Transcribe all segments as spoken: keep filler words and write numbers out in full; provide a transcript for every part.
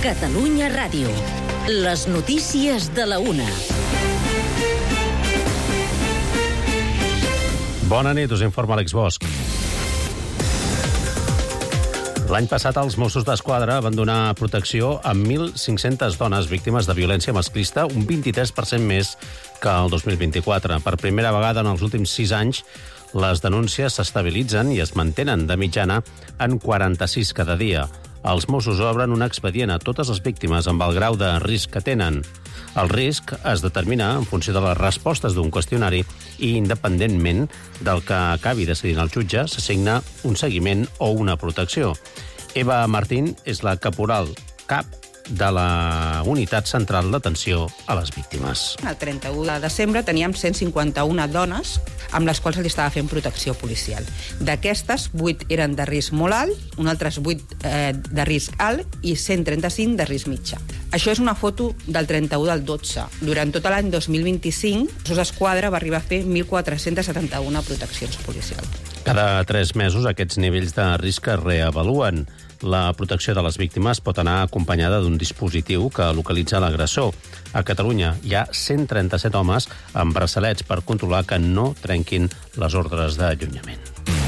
Catalunya Ràdio. Les notícies de la una. Bona nit, us informa Àlex Bosch. L'any passat els Mossos d'Esquadra van donar protecció a mil cinc-centes dones víctimes de violència masclista, un vint-i-tres per cent més que el dos mil vint-i-quatre. Per primera vegada en els últims sis anys, les denúncies s'estabilitzen i es mantenen de mitjana en quaranta-sis cada dia. Els Mossos obren un expedient a totes les víctimes amb el grau de risc que tenen. El risc es determina en funció de les respostes d'un qüestionari i, independentment del que acabi decidint el jutge, s'assigna un seguiment o una protecció. Eva Martín és la caporal cap de la Unitat Central d'Atenció a les Víctimes. El trenta-u de desembre teníem cent cinquanta-una dones amb les quals li estava fent protecció policial. D'aquestes, vuit eren de risc molt alt, un altres vuit eh, de risc alt i cent trenta-cinc de risc mitjà. Això és una foto del trenta-u del dotze. Durant tot l'any dos mil vint-i-cinc, Mossos d'Esquadra va arribar a fer mil quatre-cents setanta-una proteccions policials. Cada tres mesos aquests nivells de risc es reavaluen. La protecció de les víctimes pot anar acompanyada d'un dispositiu que localitza l'agressor. A Catalunya hi ha cent trenta-set homes amb braçalets per controlar que no trenquin les ordres d'allunyament.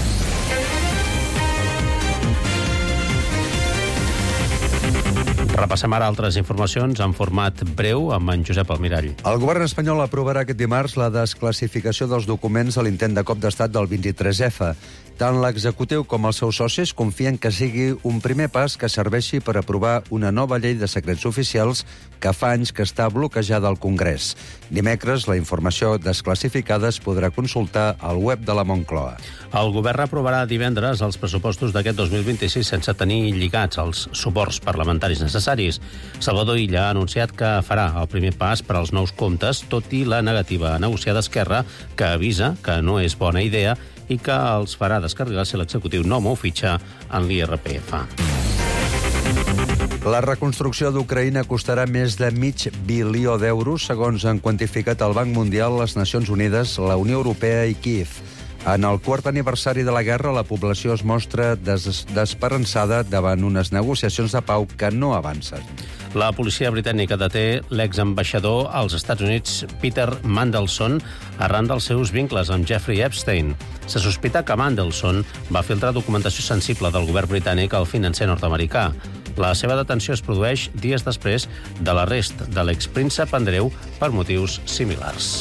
Repassem ara altres informacions en format breu amb en Josep Almirall. El govern espanyol aprovarà aquest dimarts la desclassificació dels documents de l'intent de cop d'estat del vint-i-tres efa. Tant l'executiu com els seus socis confien que sigui un primer pas que serveixi per aprovar una nova llei de secrets oficials que fa anys que està bloquejada al Congrés. Dimecres, la informació desclassificada es podrà consultar al web de la Moncloa. El govern aprovarà divendres els pressupostos d'aquest dos mil vint-i-sis sense tenir lligats els suports parlamentaris necessaris. Salvador Illa ha anunciat que farà el primer pas per als nous comptes, tot i la negativa a negociar d'Esquerra, que avisa que no és bona idea i que els farà descarregar si l'executiu no mou fitxa en l'I R P F. La reconstrucció d'Ucraïna costarà més de mig bilió d'euros, segons han quantificat el Banc Mundial, les Nacions Unides, la Unió Europea i Kíev. En el quart aniversari de la guerra, la població es mostra des desesperançada davant unes negociacions de pau que no avancen. La policia britànica deté l'exambaixador als Estats Units Peter Mandelson arran dels seus vincles amb Jeffrey Epstein. Se sospita que Mandelson va filtrar documentació sensible del govern britànic al financer nord-americà. La seva detenció es produeix dies després de l'arrest de l'expríncep Andreu per motius similars.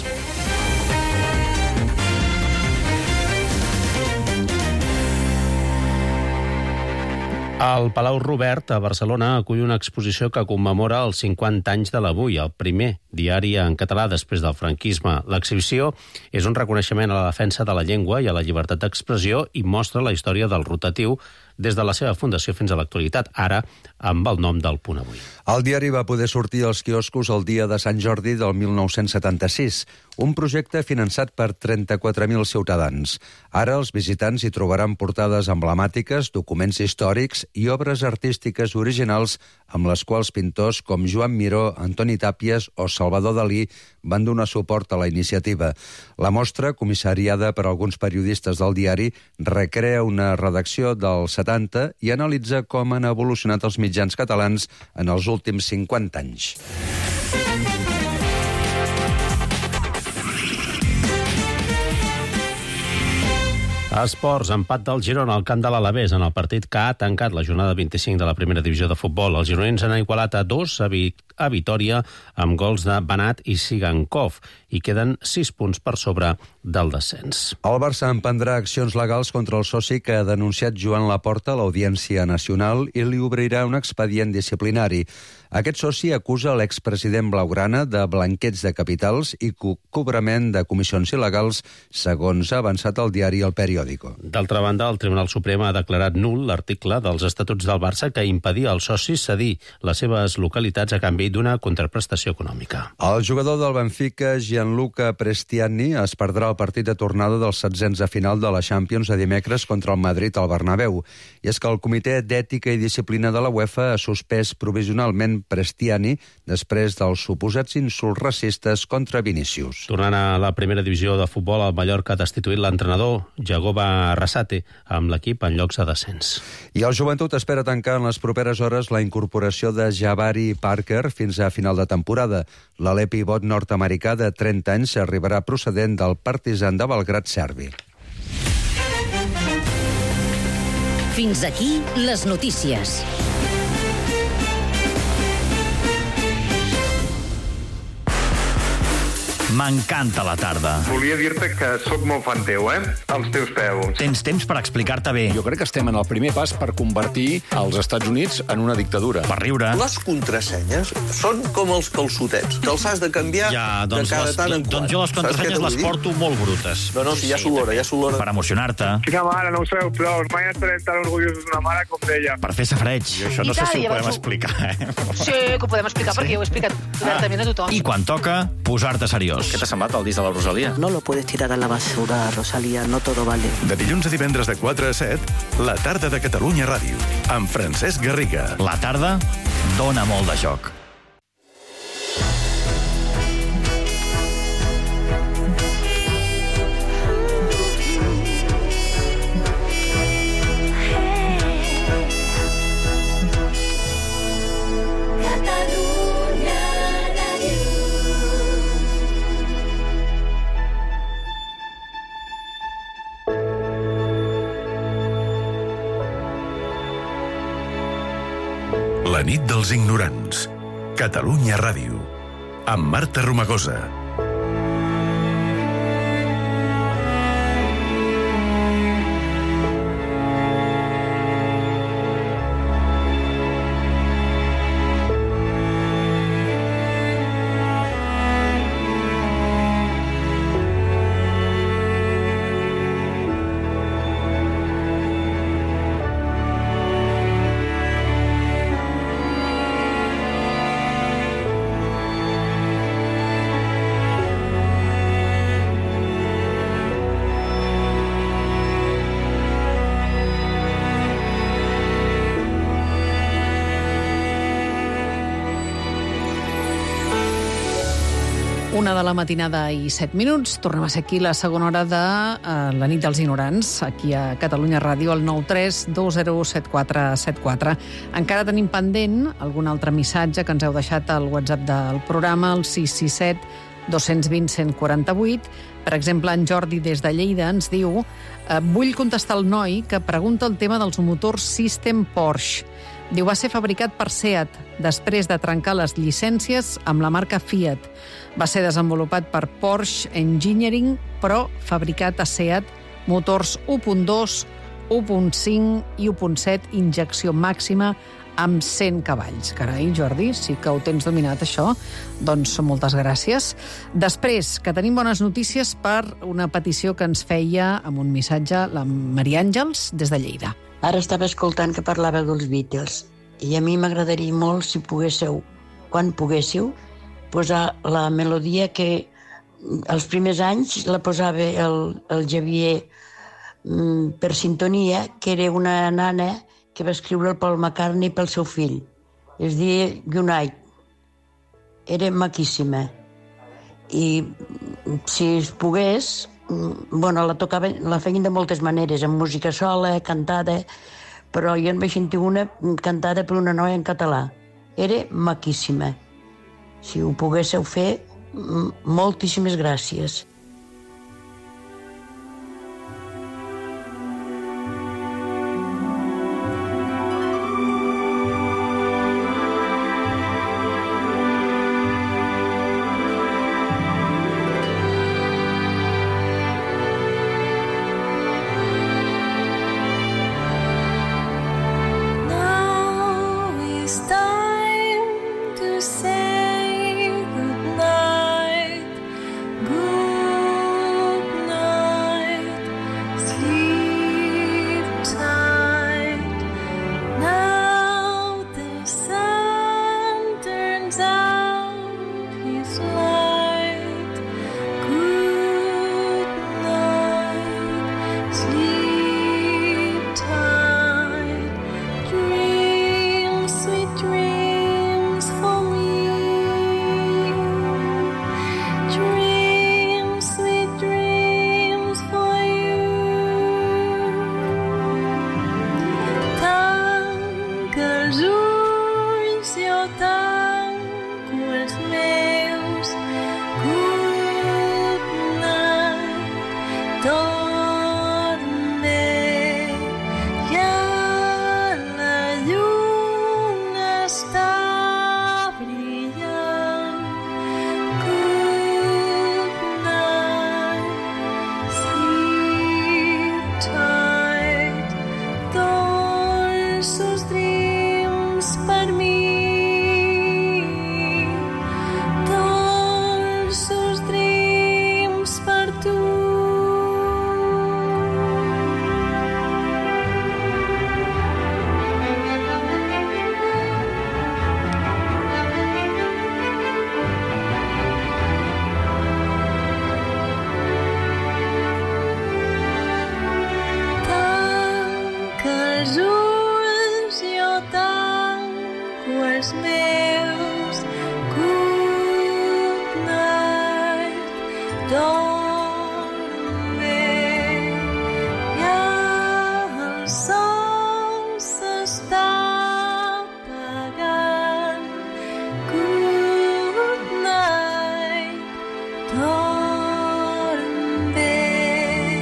El Palau Robert, a Barcelona, acull una exposició que commemora els cinquanta anys de l'Avui, el primer diari en català després del franquisme. L'exhibició és un reconeixement a la defensa de la llengua i a la llibertat d'expressió i mostra la història del rotatiu des de la seva fundació fins a l'actualitat, ara amb el nom del Punt Avui. El diari va poder sortir als quioscos el dia de Sant Jordi del mil nou-cents setanta-sis, un projecte finançat per trenta-quatre mil ciutadans. Ara els visitants hi trobaran portades emblemàtiques, documents històrics i obres artístiques originals amb les quals pintors com Joan Miró, Antoni Tàpies o Salvador Dalí van donar suport a la iniciativa. La mostra, comissariada per alguns periodistes del diari, recrea una redacció dels setanta i analitza com han evolucionat els mitjans catalans en els últims cinquanta anys. Esports, empat del Girona al camp de l'Alavés en el partit que ha tancat la jornada vint-i-cinc de la primera divisió de futbol. Els gironins han igualat a dos a, Vi a Vitòria amb gols de Banat i Sigankov i queden sis punts per sobre del descens. El Barça emprendrà accions legals contra el soci que ha denunciat Joan Laporta a l'Audiència Nacional i li obrirà un expedient disciplinari. Aquest soci acusa l'expresident blaugrana de blanqueig de capitals i co cobrament de comissions il·legals, segons ha avançat el diari El Periódico. D'altra banda, el Tribunal Suprem ha declarat nul l'article dels Estatuts del Barça que impedia als socis cedir les seves localitats a canvi d'una contraprestació econòmica. El jugador del Benfica, Gianluca Prestiani, es perdrà el partit de tornada dels setzents de final de la Champions de dimecres contra el Madrid al Bernabéu. I és que el Comitè d'Ètica i Disciplina de la UEFA ha suspès provisionalment Prestiani després dels suposats insults racistes contra Vinícius. Tornant a la primera divisió de futbol, el Mallorca ha destituït l'entrenador Jago Jove Arrasate, amb l'equip en llocs de descens. I el Joventut espera tancar en les properes hores la incorporació de Jabari Parker fins a final de temporada. L'alè pivot nord-americà de trenta anys arribarà procedent del Partizan de Belgrad serbi. Fins aquí les notícies. M'encanta la tarda. Volia dir-te que sóc molt fan teu, eh? Als teus peus. Tens temps per explicar-te bé. Jo crec que estem en el primer pas per convertir els Estats Units en una dictadura. Per riure. Les contrasenyes són com els calçotets. Te'ls has de canviar Ja, de doncs, cada les, tant en doncs quant. jo les contrasenyes les porto molt brutes. No, no, si ja s'olora, ja s'olora. Per emocionar-te. Quina mare, no ho sabeu prou. Mai estarem tan orgullosos d'una mare com d'ella. Per fer safareig. Jo això no sé si ho podem explicar, eh? Sí, que ho podem explicar, perquè jo ho he explicat obertament a tothom. I quan toca, posar-te seriós. Què t'ha semblat el disc de la Rosalia? No lo puedes tirar a la basura, Rosalía, no todo vale. De dilluns a divendres de quatre a set, la tarda de Catalunya Ràdio, amb Francesc Garriga. La tarda dona molt de joc. La nit dels ignorants. Catalunya Ràdio. Amb Marta Romagosa. Una de la matinada i set minuts. Tornem a ser aquí la segona hora de uh, la nit dels ignorants, aquí a Catalunya Ràdio, al nou tres dos zero set quatre set quatre. Encara tenim pendent algun altre missatge que ens heu deixat al WhatsApp del programa, el sis sis set dos dos zero cent quaranta vuit. Per exemple, en Jordi des de Lleida ens diu eh, vull contestar al noi que pregunta el tema dels motors System Porsche. Diu, va ser fabricat per Seat, després de trencar les llicències amb la marca Fiat. Va ser desenvolupat per Porsche Engineering, però fabricat a Seat, motors u punt dos, u punt cinc i u punt set, injecció màxima amb cent cavalls. Carai, Jordi, sí que ho tens dominat, això. Doncs moltes gràcies. Després, que tenim bones notícies per una petició que ens feia amb un missatge la Maria Àngels des de Lleida. Ara estava escoltant que parlava dels Beatles i a mi m'agradaria molt, si poguéssiu, quan poguéssiu, posar la melodia que els primers anys la posava el, el Javier mm, per sintonia, que era una nana que va escriure el Paul McCartney pel seu fill. Es deia Unite. Era maquíssima. I si es pogués, bueno, la tocava, la feien de moltes maneres, amb música sola, cantada, però jo en vaig sentir una cantada per una noia en català. Era maquíssima. Si ho poguéssiu fer, moltíssimes gràcies. Good somnis meus. Good night, dorm bé, ja el sol s'està apagant. Good night, dorm bé,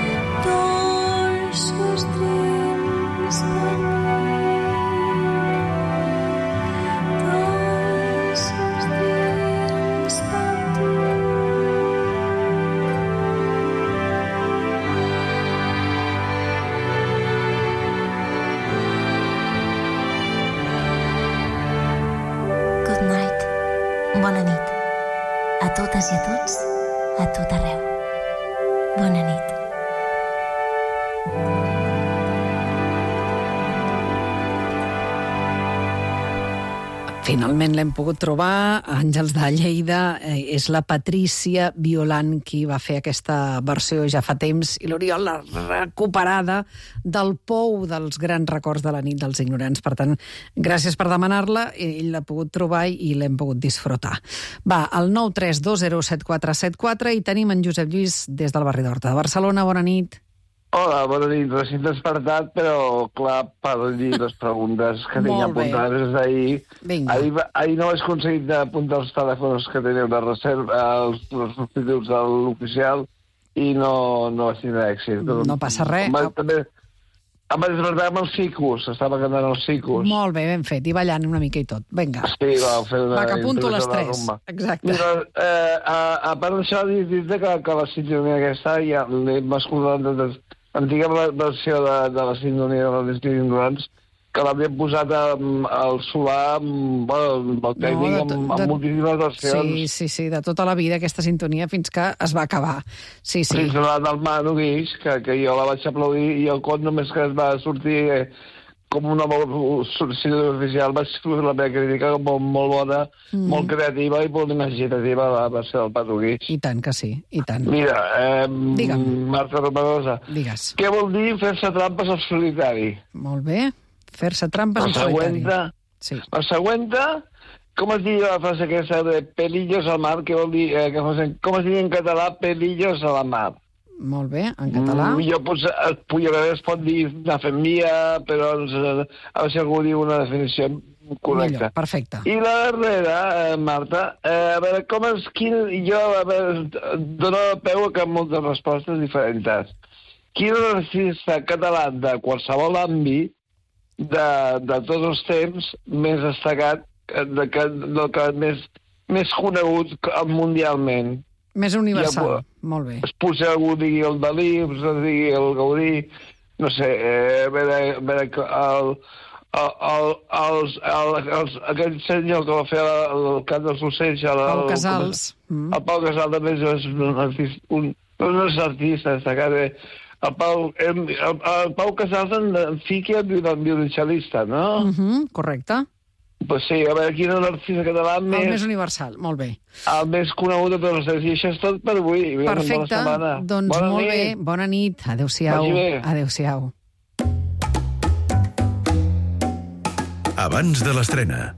dolços dreams per mi. Dolços dreams per tu. Good night. Bona nit. A totes i a tots, a tot arreu. Bona nit. Finalment l'hem pogut trobar. Àngels de Lleida, eh, és la Patrícia Violant qui va fer aquesta versió ja fa temps, i l'Oriol l'ha recuperada del pou dels grans records de la nit dels ignorants. Per tant, gràcies per demanar-la, ell l'ha pogut trobar i l'hem pogut disfrutar. Va, al nou tres dos zero set quatre set quatre, i tenim en Josep Lluís des del barri d'Horta de Barcelona. Bona nit. Hola, bona nit. Recint despertat, però, clar, per dir les preguntes que tenia apuntades d'ahir. Ahir, ahir no he aconseguit apuntar els telèfons que teniu de reserva, els, els substituts de l'oficial, i no, no vaig tindre èxit. No passa res. Em vaig, també, em vaig despertar amb els cicus, estava cantant els cicus. Molt bé, ben fet, i ballant una mica i tot. Vinga. Sí, va, fer una... Va, que apunto les tres. Exacte. Mira, eh, a, a part d'això, dir-te que, que la sintonia aquesta ja l'hem escoltat des l'antiga versió de, de la sintonia de les ignorants, que l'havien posat amb el solar, amb, bueno, amb el tècnic, no, de, amb, amb de, moltíssimes versions. Sí, sí, sí, de tota la vida, aquesta sintonia, fins que es va acabar. Sí, sí. Fins a la del Manu Guix, que, que jo la vaig aplaudir, i el cot només que es va sortir eh, com una sintonia oficial, vaig escriure la meva crítica molt, molt bona, mm. molt creativa i molt imaginativa, la versió del Manu Guix. I tant que sí, i tant. Mira, eh, Marta Romagosa, digues. Què vol dir fer-se trampes al solitari? Molt bé. Fer-se trampes al solitari. Sí. La següenta, com es diu la frase aquesta de pelillos al mar, que vol dir, eh, que, com es diu en català pelillos a la mar? Molt bé, en català. Mm, jo potser, potser es pot dir una femia, però a veure si algú diu una definició correcta. Millor, perfecte. I la darrera, eh, Marta, eh, a veure, com és, quin, jo, a veure, dono peu a que moltes respostes diferents. Quin artista català de qualsevol àmbit de, de tots els temps més destacat, de, que, de, que més, més conegut mundialment? Més universal, ja, molt bé. Es potser algú digui el Dalí, es digui el Gaudí, no sé, eh, a veure, a veure el, el, el, els, el, els, aquell senyor que va fer el, el cant dels ocells... El, Pau Casals. El, el Pau Casals també és un artista, un, no és artista destacat, eh? El Pau, el, el, el Pau Casals en, en fiqui el violoncel·lista, no? Uh -huh, correcte. Pues sí, a veure, quin és l'artista català més... El més universal, molt bé. El més conegut de tots els temps. I això és tot per avui. Perfecte, doncs bona molt nit. Bé. Bona nit. Adéu-siau. Adéu-siau. Abans de l'estrena.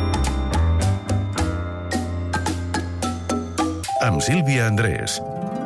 Amb Sílvia Andrés.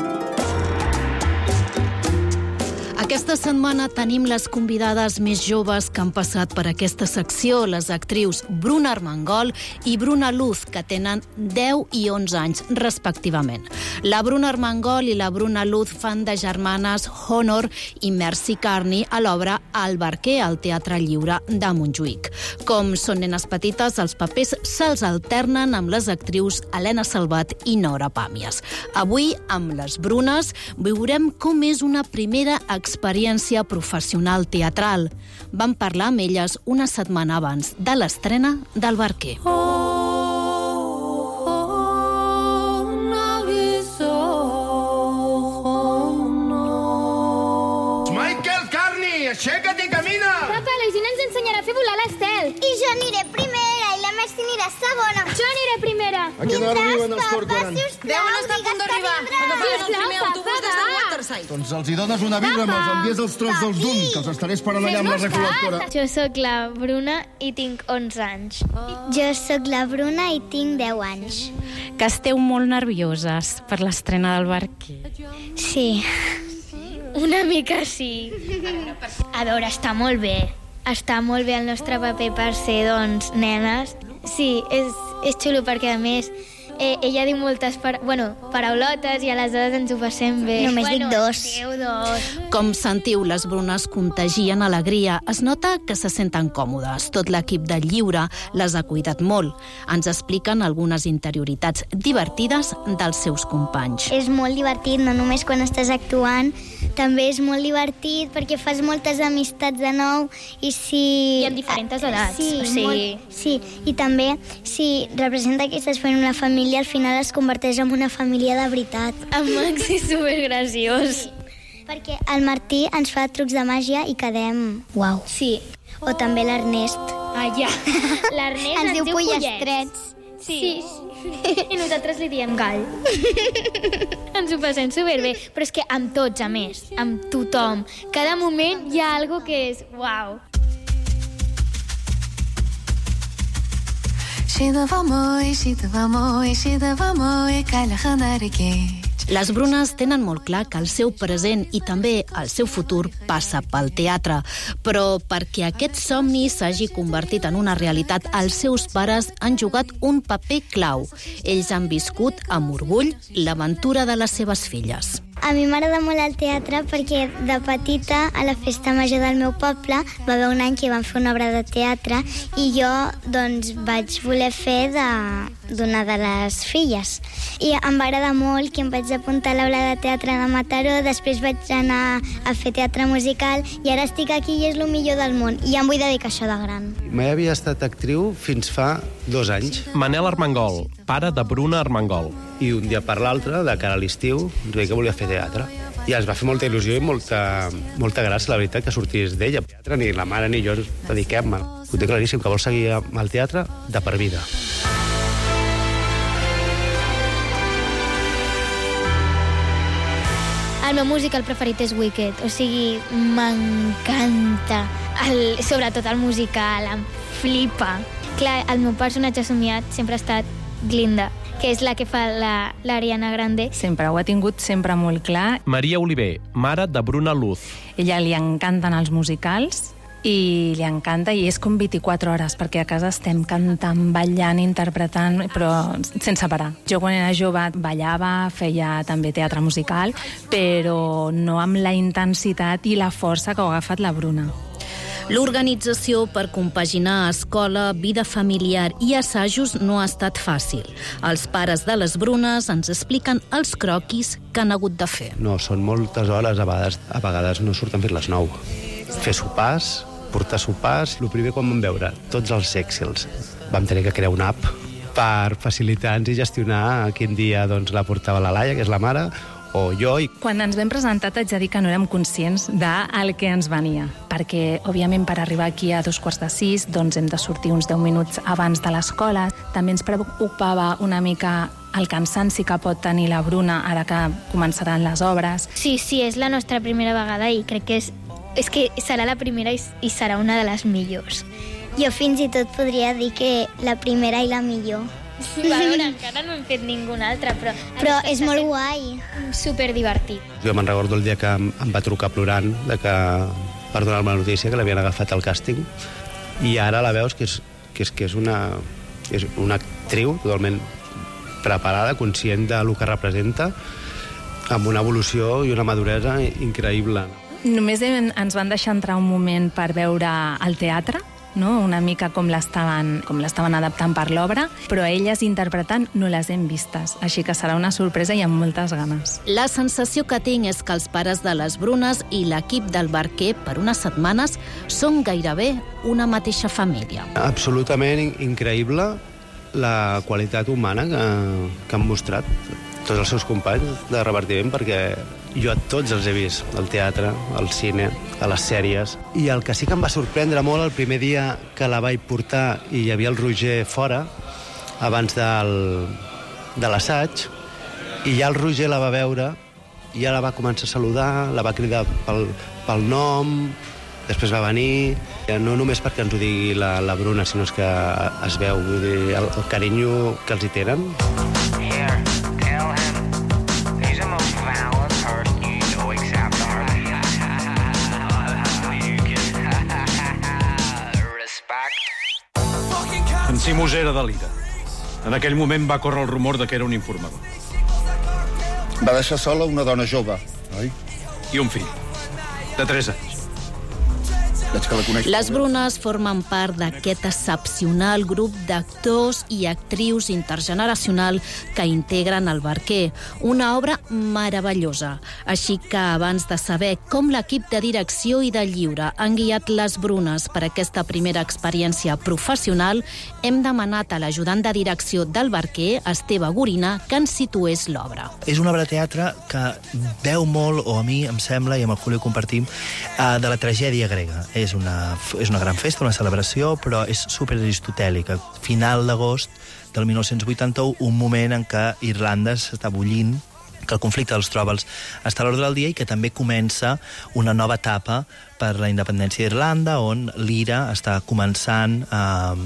Aquesta setmana tenim les convidades més joves que han passat per aquesta secció, les actrius Bruna Armengol i Bruna Luz, que tenen deu i onze anys, respectivament. La Bruna Armengol i la Bruna Luz fan de germanes Honor i Mercy Carney a l'obra El Barquer, al Teatre Lliure de Montjuïc. Com són nenes petites, els papers se'ls alternen amb les actrius Helena Salvat i Nora Pàmies. Avui, amb les Brunes, veurem com és una primera experiència professional teatral. Vam parlar amb elles una setmana abans de l'estrena del Barquer. Oh, oh, un aviso, oh, no. Michael Carney, aixeca't i camina! Papa, la Gina ens ensenyarà a fer volar l'Estel. I jo aniré primera i la Mercy anirà segona. Jo aniré primera. A quina hora arriben els Corcoran? Deu, on està a punt d'arribar. Sisplau, papa, va. Doncs els hi dones una birra, me'ls envies els tros dels d'un, que els estaré esperant allà amb la recol·lectora. Jo sóc la Bruna i tinc onze anys. Jo sóc la Bruna i tinc deu anys. Que esteu molt nervioses per l'estrena del Barquer. Sí, una mica sí. A veure, està molt bé. Està molt bé el nostre paper per ser, doncs, nenes. Sí, és, és xulo perquè, a més, eh, ella diu moltes par bueno, paraulotes i aleshores ens ho passem bé. Només bueno, dic dos. Diu dos. Com sentiu, les Brunes contagien alegria. Es nota que se senten còmodes. Tot l'equip del lliure les ha cuidat molt. Ens expliquen algunes interioritats divertides dels seus companys. És molt divertit, no només quan estàs actuant, també és molt divertit perquè fas moltes amistats de nou i si... I en diferents edats. Sí, o sigui... molt, sí, i també si representa que estàs fent una família, al final es converteix en una família de veritat. En Max és supergraciós. Perquè el Martí ens fa trucs de màgia i quedem... Uau. Sí. O també l'Ernest. Ah, ja. L'Ernest ens, ens diu pollastrets. Sí. sí. I nosaltres li diem gall. Ens ho passem superbé. Però és que amb tots, a més, amb tothom. Cada moment hi ha algo que és uau. Les Brunes tenen molt clar que el seu present i també el seu futur passa pel teatre, però perquè aquest somni s'hagi convertit en una realitat, els seus pares han jugat un paper clau. Ells han viscut amb orgull l'aventura de les seves filles. A mi m'agrada molt el teatre perquè de petita a la festa major del meu poble va haver un any que van fer una obra de teatre i jo doncs vaig voler fer d'una de, de les filles. I em va agradar molt que em vaig apuntar a l'obra de teatre de Mataró, després vaig anar a fer teatre musical i ara estic aquí i és el millor del món i em vull dedicar a això de gran. Mai havia estat actriu fins fa dos anys. Manel Armengol, pare de Bruna Armengol. I un dia per l'altre, de cara a l'estiu, ens veia que volia fer teatre. I ens va fer molta il·lusió i molta, molta gràcia, la veritat, que sortís d'ella. Ni la mare ni jo ens dediquem. Ho té claríssim, que vol seguir amb el teatre de per vida. El meu musical preferit és Wicked, o sigui, m'encanta. El, sobretot el musical, em flipa. Clar, el meu personatge somiat sempre ha estat Glinda, que és la que fa l'Ariana Grande. Sempre ho ha tingut sempre molt clar. Maria Oliver, mare de Bruna Luz. Ella li encanten els musicals i li encanta, i és com vint-i-quatre hores, perquè a casa estem cantant, ballant, interpretant, però sense parar. Jo quan era jove ballava, feia també teatre musical, però no amb la intensitat i la força que ho ha agafat la Bruna. L'organització per compaginar escola, vida familiar i assajos no ha estat fàcil. Els pares de les Brunes ens expliquen els croquis que han hagut de fer. No, són moltes hores, a vegades, a vegades no surten fins les nou. Fer sopars, portar sopars. El primer quan vam veure tots els Excels, vam tenir que crear una app per facilitar-nos i gestionar quin dia doncs, la portava la Laia, que és la mare, o jo. I... Quan ens vam presentar t'haig de dir que no érem conscients del que ens venia, perquè, òbviament, per arribar aquí a dos quarts de sis, doncs hem de sortir uns deu minuts abans de l'escola. També ens preocupava una mica el cansanci que pot tenir la Bruna ara que començaran les obres. Sí, sí, és la nostra primera vegada i crec que és, és que serà la primera i, i serà una de les millors. Jo fins i tot podria dir que la primera i la millor. A veure, encara no hem fet ninguna altra, però... Però és molt guai. Superdivertit. Jo me'n recordo el dia que em va trucar plorant de que, per donar-me la notícia que l'havien agafat al càsting, i ara la veus que és, que és, que és, una, és una actriu totalment preparada, conscient del que representa, amb una evolució i una maduresa increïble. Només ens van deixar entrar un moment per veure el teatre, no? Una mica com l'estaven com l'estaven adaptant per l'obra, però elles interpretant no les hem vistes, així que serà una sorpresa i amb moltes ganes. La sensació que tinc és que els pares de les Brunes i l'equip del Barquer per unes setmanes són gairebé una mateixa família. Absolutament increïble la qualitat humana que, que han mostrat tots els seus companys de repartiment, perquè jo a tots els he vist, al teatre, al cine, a les sèries. I el que sí que em va sorprendre molt el primer dia que la vaig portar i hi havia el Roger fora, abans del, de l'assaig, i ja el Roger la va veure i ja la va començar a saludar, la va cridar pel, pel nom, després va venir, no només perquè ens ho digui la, la Bruna, sinó que es veu vull dir, el, el carinyo que els hi tenen. En Simus era de l'Ira. En aquell moment va córrer el rumor de que era un informador. Va deixar sola una dona jove, oi? I un fill, de tres anys. Veig que la coneix. Les Brunes formen part d'aquest excepcional grup d'actors i actrius intergeneracional que integren el Barquer, una obra meravellosa. Així que abans de saber com l'equip de direcció i de lliure han guiat les Brunes per aquesta primera experiència professional, hem demanat a l'ajudant de direcció del Barquer, Esteve Gorina, que ens situés l'obra. És una obra de teatre que veu molt, o a mi em sembla, i amb el Julio compartim, de la tragèdia grega. És una, és una gran festa, una celebració, però és superaristotèlica. Final d'agost del mil nou-cents vuitanta-u, un moment en què Irlanda s'està bullint, que el conflicte dels Troubles està a l'ordre del dia i que també comença una nova etapa per la independència d'Irlanda, on l'Ira està començant a,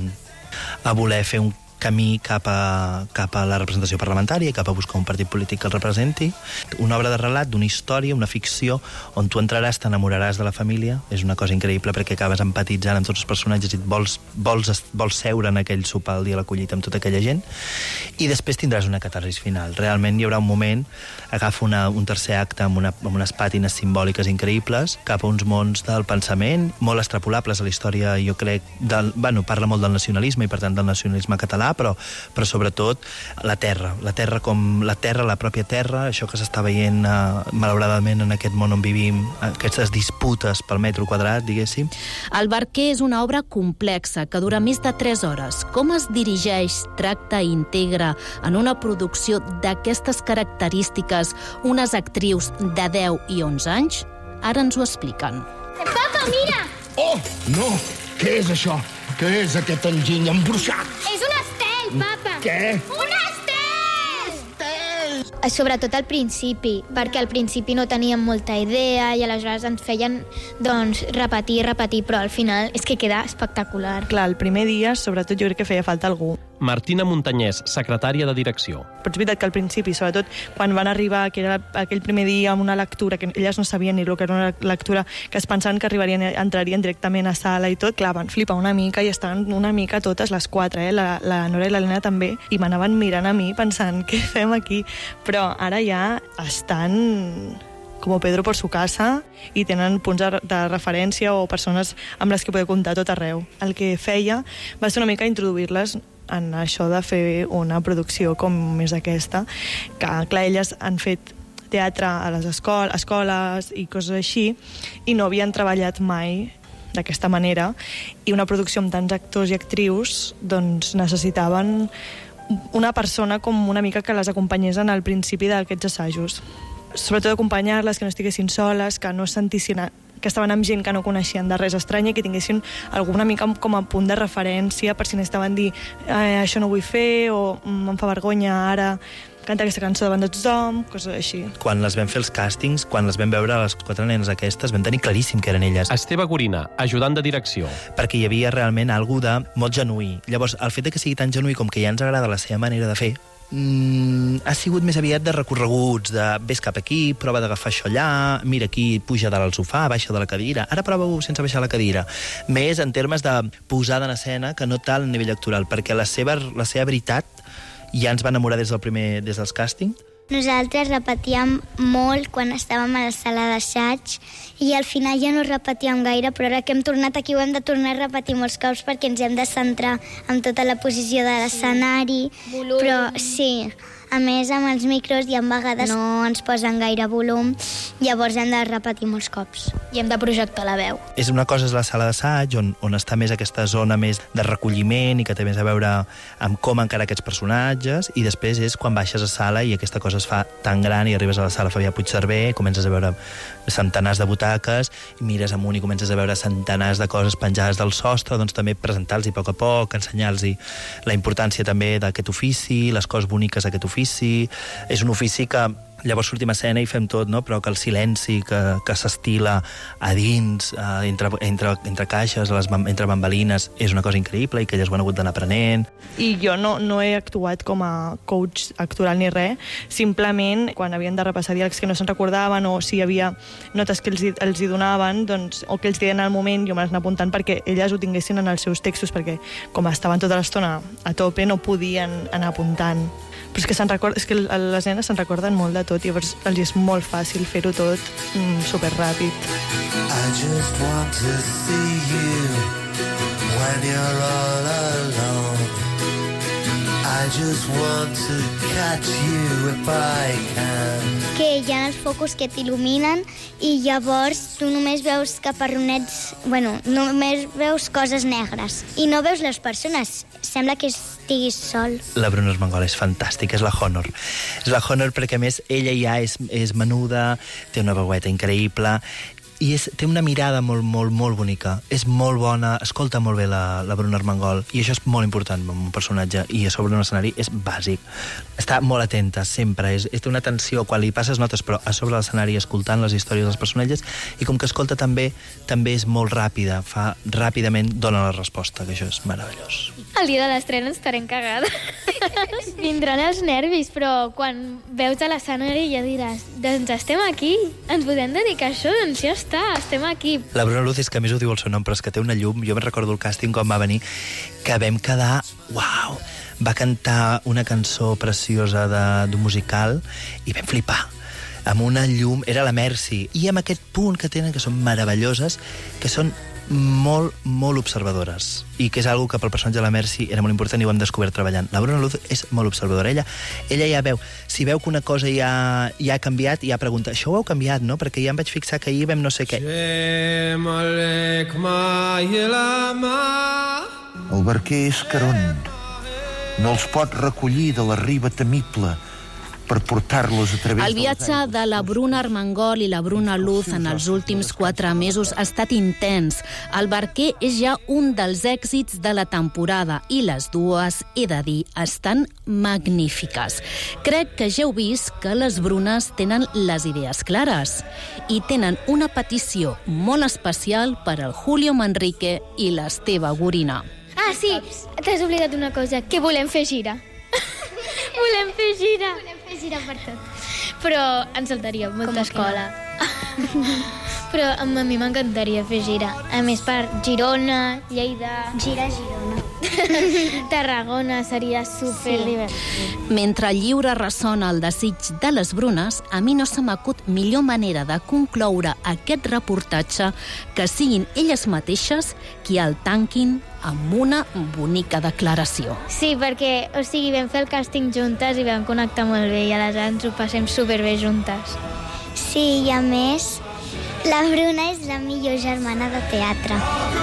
a voler fer un camí cap a, cap a la representació parlamentària i cap a buscar un partit polític que el representi. Una obra de relat d'una història, una ficció, on tu entraràs, t'enamoraràs de la família. És una cosa increïble perquè acabes empatitzant amb tots els personatges i vols, vols, vols seure en aquell sopar el dia de la collita amb tota aquella gent. I després tindràs una catarsis final. Realment hi haurà un moment, agafa una, un tercer acte amb, una, amb unes pàtines simbòliques increïbles cap a uns mons del pensament, molt extrapolables a la història, jo crec, del, bueno, parla molt del nacionalisme i per tant del nacionalisme català, Però, però sobretot la terra, la terra com la terra, la pròpia terra, això que s'està veient eh, malauradament en aquest món on vivim, aquestes disputes pel metro quadrat, diguéssim. El Barquer és una obra complexa que dura més de tres hores. Com es dirigeix, tracta i integra en una producció d'aquestes característiques unes actrius de deu i onze anys? Ara ens ho expliquen. Papa, mira! Oh, no! Què és això? Què és aquest enginy embruixat? És un estel, papa! Què? Un estel! Estel! Sobretot al principi, perquè al principi no teníem molta idea i aleshores ens feien, doncs, repetir, repetir, però al final és que queda espectacular. Clar, el primer dia, sobretot, jo crec que feia falta algú. Martina Montanyès, secretària de direcció. Però és veritat que al principi, sobretot quan van arribar, que era aquell primer dia amb una lectura, que elles no sabien ni el que era una lectura, que es pensaven que arribarien, entrarien directament a sala i tot, clar, van flipar una mica i estaven una mica totes les quatre, eh? la, la Nora i l'Helena també, i m'anaven mirant a mi pensant, què fem aquí? Però ara ja estan com Pedro por su casa i tenen punts de, de referència o persones amb les que poder comptar tot arreu. El que feia va ser una mica introduir-les en això de fer una producció com més aquesta, que clar, elles han fet teatre a les escoles, escoles i coses així, i no havien treballat mai d'aquesta manera, i una producció amb tants actors i actrius doncs necessitaven una persona com una mica que les acompanyés en el principi d'aquests assajos. Sobretot acompanyar-les, que no estiguessin soles, que no es sentissin que estaven amb gent que no coneixien de res estrany i que tinguessin alguna mica com a punt de referència per si n'estaven dir eh, això no vull fer o mm, em fa vergonya ara cantar aquesta cançó davant de tothom, coses així. Quan les vam fer els càstings, quan les vam veure les quatre nenes aquestes, vam tenir claríssim que eren elles. Esteve Gorina, ajudant de direcció. Perquè hi havia realment algú de molt genuí. Llavors, el fet de que sigui tan genuí com que ja ens agrada la seva manera de fer, Mm, ha sigut més aviat de recorreguts, de ves cap aquí, prova d'agafar això allà, mira aquí, puja dalt al sofà, baixa de la cadira, ara prova-ho sense baixar la cadira. Més en termes de posada en escena que no tal a nivell actoral, perquè la seva, la seva veritat ja ens va enamorar des del primer, des dels càstings. Nosaltres repetíem molt quan estàvem a la sala d'assaig i al final ja no repetíem gaire, però ara que hem tornat aquí ho hem de tornar a repetir molts cops perquè ens hem de centrar en tota la posició de l'escenari. Volum. Però sí, a més amb els micros i a vegades no ens posen gaire volum, llavors hem de repetir molts cops. I hem de projectar la veu. És una cosa és la sala d'assaig, on, on està més aquesta zona més de recolliment i que té més a veure amb com encara aquests personatges, i després és quan baixes a sala i aquesta cosa es fa tan gran i arribes a la sala Fabià Puigcerver, comences a veure centenars de butaques, i mires amunt i comences a veure centenars de coses penjades del sostre, doncs també presentar-los a poc a poc, ensenyar-los la importància també d'aquest ofici, les coses boniques d'aquest ofici. És un ofici que Llavors sortim a escena i fem tot, no? Però que el silenci que, que s'estila a dins, eh, entre, entre, entre caixes, a les, entre bambalines, és una cosa increïble i que elles ho han hagut d'anar aprenent. I jo no, no he actuat com a coach actoral ni res, simplement quan havien de repassar diàlegs que no se'n recordaven o si hi havia notes que els, els hi donaven, doncs, o que els deien al moment, jo me les anava apuntant perquè elles ho tinguessin en els seus textos, perquè com estaven tota l'estona a tope no podien anar apuntant. Però és que, recorda, és que les nenes se'n recorden molt de tot i llavors els és molt fàcil fer-ho tot mm, superràpid. I just want to see you when you're all alone. I just want to catch you if I can. Que hi ha els focus que t'il·luminen i llavors tu només veus caparronets, bueno, només veus coses negres i no veus les persones, sembla que estiguis sol. La Bruna Armengol és fantàstica, és la Honor. És la Honor perquè, a més, ella ja és, és menuda, té una veueta increïble i és, té una mirada molt, molt, molt bonica. És molt bona, escolta molt bé la, la Bruna Armengol i això és molt important en un personatge i a sobre un escenari és bàsic. Està molt atenta, sempre. És, té una atenció quan li passes notes, però a sobre l'escenari escoltant les històries dels personatges i com que escolta també, també és molt ràpida, fa ràpidament, dona la resposta, que això és meravellós. El dia de l'estrena estarem cagades. Vindran els nervis, però quan veus a l'escenari ja diràs, doncs estem aquí, ens podem dedicar a això, doncs ja està, estem aquí. La Bruna Luz és que a més ho diu el seu nom, però és que té una llum. Jo me'n recordo el càsting quan va venir, que vam quedar, uau, va cantar una cançó preciosa d'un musical i vam flipar. Amb una llum, era la Mercy, i amb aquest punt que tenen, que són meravelloses, que són molt, molt observadores i que és algo que pel personatge de la Mercy era molt important i ho hem descobert treballant. La Bruna Luz és molt observadora. Ella, ella ja veu, si veu que una cosa ja, ja ha canviat, ja pregunta, això ho heu canviat, no? Perquè ja em vaig fixar que ahir vam no sé què. El barquer és caron. No els pot recollir de la riba temible per portar-los a través... El viatge de la Bruna Armengol i la Bruna Luz en els últims quatre mesos ha estat intens. El barquer és ja un dels èxits de la temporada i les dues, he de dir, estan magnífiques. Crec que ja heu vist que les Brunes tenen les idees clares i tenen una petició molt especial per al Julio Manrique i l'Esteve Gorina. Ah, sí, t'has oblidat una cosa, que volem fer gira. Volem fer gira. Volem fer gira per tot. Però ens saltaria molta escola. Però a mi m'encantaria fer gira. A més, per Girona, Lleida... Gira Girona. Tarragona seria superdivertit. Mentre lliure ressona el desig de les Brunes, a mi no se m'acut millor manera de concloure aquest reportatge que siguin elles mateixes qui el tanquin amb una bonica declaració. Sí, perquè, o sigui, vam fer el càsting juntes i vam connectar molt bé i aleshores ens ho passem superbé juntes. Sí, i a més, la Bruna és la millor germana de teatre.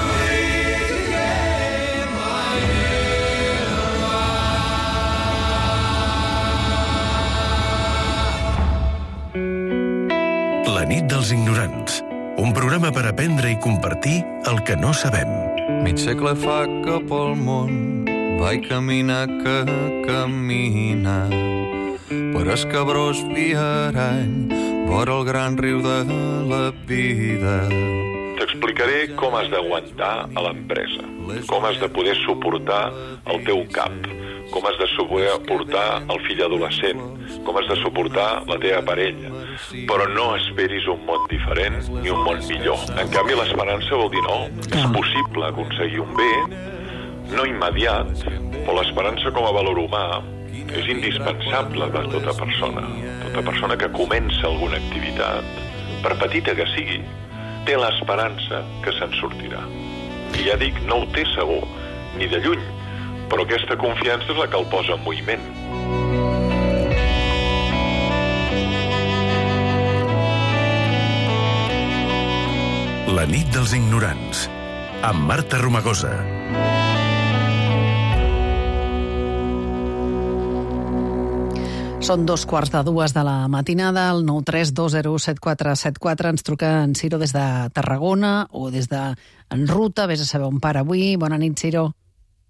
La nit dels ignorants. Un programa per aprendre i compartir el que no sabem. Mig segle fa que pel món vaig caminar que caminar per escabrós viarany vora el gran riu de la vida. T'explicaré com has d'aguantar a l'empresa, com has de poder suportar el teu cap, com has de poder portar el fill adolescent, com has de suportar la teva parella. Però no esperis un món diferent ni un món millor. En canvi, l'esperança vol dir no. És possible aconseguir un bé, no immediat, però l'esperança com a valor humà és indispensable per tota persona. Tota persona que comença alguna activitat, per petita que sigui, té l'esperança que se'n sortirà. I ja dic, no ho té segur, ni de lluny, però aquesta confiança és la que el posa en moviment. La nit dels ignorants, amb Marta Romagosa. Són dos quarts de dues de la matinada, el nou tres dos zero set quatre set quatre. Ens truca en Ciro des de Tarragona o des de en ruta, vés a saber on para avui. Bona nit, Ciro.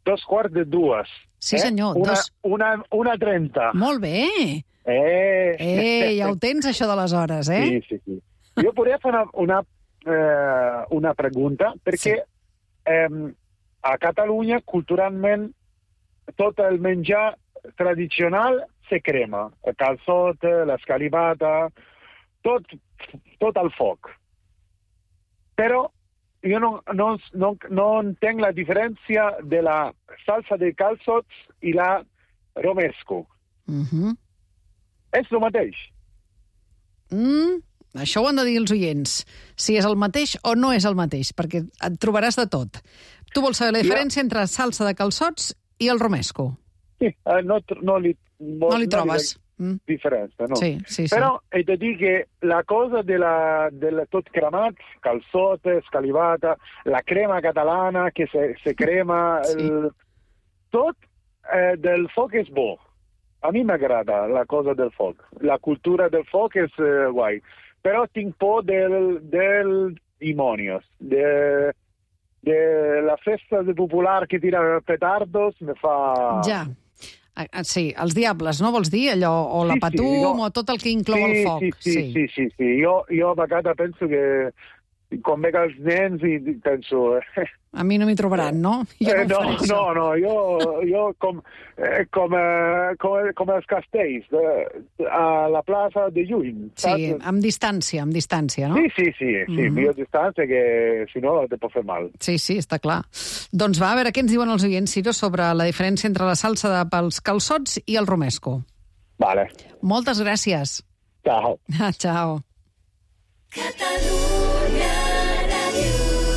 dos quarts de dues. Sí, senyor. Eh? Una, Dos... una, una trenta. Molt bé. Eh. Eh, ja ho tens, això de les hores, eh? Sí, sí, sí. Jo podria fer una, una, eh, una pregunta, perquè sí. eh, a Catalunya, culturalment, tot el menjar tradicional se crema. El calçot, l'escalivata, tot, tot al foc. Però jo no, no, no, no entenc la diferència de la salsa de calçots i la romesco. Uh-huh. És el mateix? Mm, això ho han de dir els oients. Si és el mateix o no és el mateix, perquè et trobaràs de tot. Tu vols saber la diferència ja. entre salsa de calçots i el romesco? Sí, uh, no, no li... No, no li trobes. No li diferència, no. Sí, sí, sí. Però he de dir que la cosa de, la, de la, tot cremat, calçot, escalivata, la crema catalana que se, se crema, sí. el, tot eh, del foc és bo. A mi m'agrada la cosa del foc. La cultura del foc és eh, guai. Però tinc por del, del dimonios, de, de la festa popular que tira petardos, me fa... Ja. Sí, els diables, no vols dir? Allò, o la sí, patum, sí, jo... o tot el que inclou sí, el foc. Sí, sí, sí. sí, sí, sí. Jo, jo a vegades penso que quan veig els nens i penso... A mi no m'hi trobaran, no? Jo eh, no, no, no, no, jo, jo com, eh, com, eh, com, com els castells, de, a la plaça de Llull. Sí, saps? Amb distància, amb distància, no? Sí, sí, sí, sí mm-hmm. millor distància que si no te pot fer mal. Sí, sí, està clar. Doncs va, a veure què ens diuen els oients, Ciro, sobre la diferència entre la salsa de pels calçots i el romesco. Vale. Moltes gràcies. Ciao. Ciao. Catalunya Ràdio.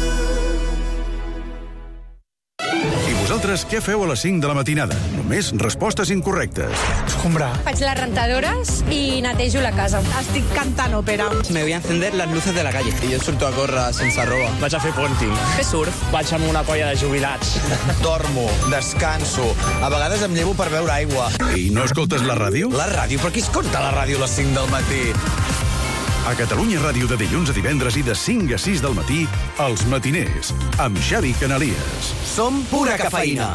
I vosaltres què feu a les cinc de la matinada? Només respostes incorrectes. Escombrar. Faig les rentadores i netejo la casa. Estic cantant òpera. Me voy a encender las luces de la calle. I jo surto a córrer sense roba. Vaig a fer ponting. Fer surf. Vaig amb una colla de jubilats. Dormo, descanso. A vegades em llevo per beure aigua. I no escoltes la ràdio? La ràdio? Per qui escolta la ràdio a les cinc del matí? A Catalunya Ràdio de dilluns a divendres i de cinc a sis del matí, Els Matiners, amb Xavi Canalies. Som pura cafeïna.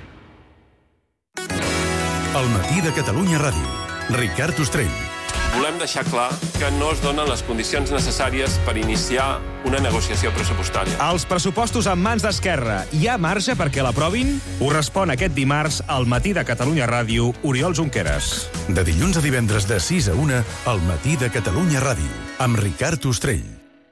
El matí de Catalunya Ràdio. Ricard Ostrell. Volem deixar clar que no es donen les condicions necessàries per iniciar una negociació pressupostària. Els pressupostos en mans d'Esquerra. Hi ha marge perquè l'aprovin? Ho respon aquest dimarts al matí de Catalunya Ràdio, Oriol Junqueras. De dilluns a divendres de sis a una, al matí de Catalunya Ràdio, amb Ricard Ostrell.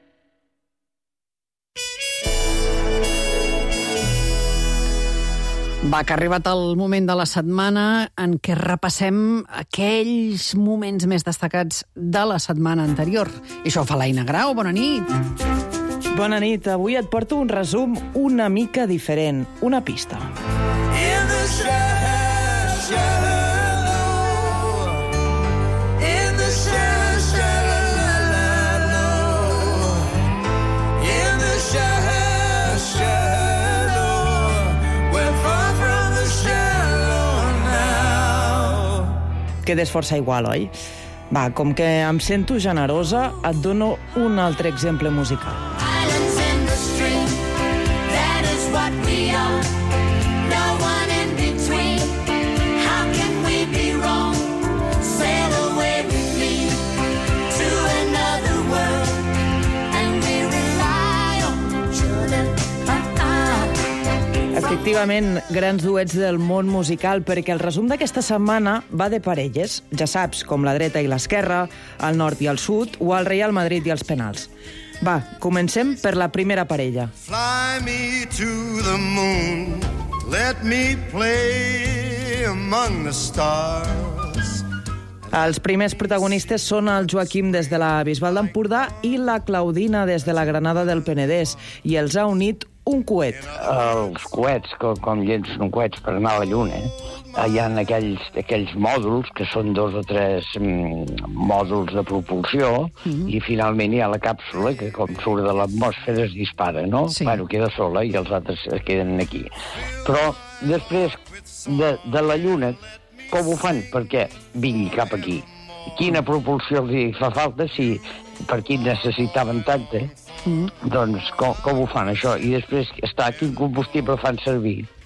Va, que ha arribat el moment de la setmana en què repassem aquells moments més destacats de la setmana anterior. I això ho fa l'Aina Grau. Bona nit. Bona nit. Avui et porto un resum una mica diferent. Una pista. In the shallow, in the shallow, in the Quedes força igual, oi? Va, com que em sento generosa, et dono un altre exemple musical. Islands in the stream, that is what we are. No one in between. How can we be wrong? Sail away with me to another world, and we rely on each other. Efectivament, grans duets del món musical, perquè el resum d'aquesta setmana va de parelles. Ja saps, com la dreta i l'esquerra, el nord i el sud, o el Real Madrid i els penals. Va, comencem per la primera parella. Fly me to the moon, let me play among the stars. Els primers protagonistes són el Joaquim des de la Bisbal d'Empordà i la Claudina des de la Granada del Penedès, i els ha unit un coet. Els coets, com, com llencen coets per anar a la Lluna, eh? Hi ha aquells, aquells mòduls, que són dos o tres mm, mòduls de propulsió, mm-hmm. i finalment hi ha la càpsula, que com surt de l'atmosfera es dispara, no? Sí. Bueno, queda sola i els altres es queden aquí. Però després de, de la Lluna, com ho fan perquè vingui cap aquí? Quina propulsió els fa falta si per aquí necessitaven tanta? Mm. Doncs com, com ho fan, això? I després està, quin combustible fan servir?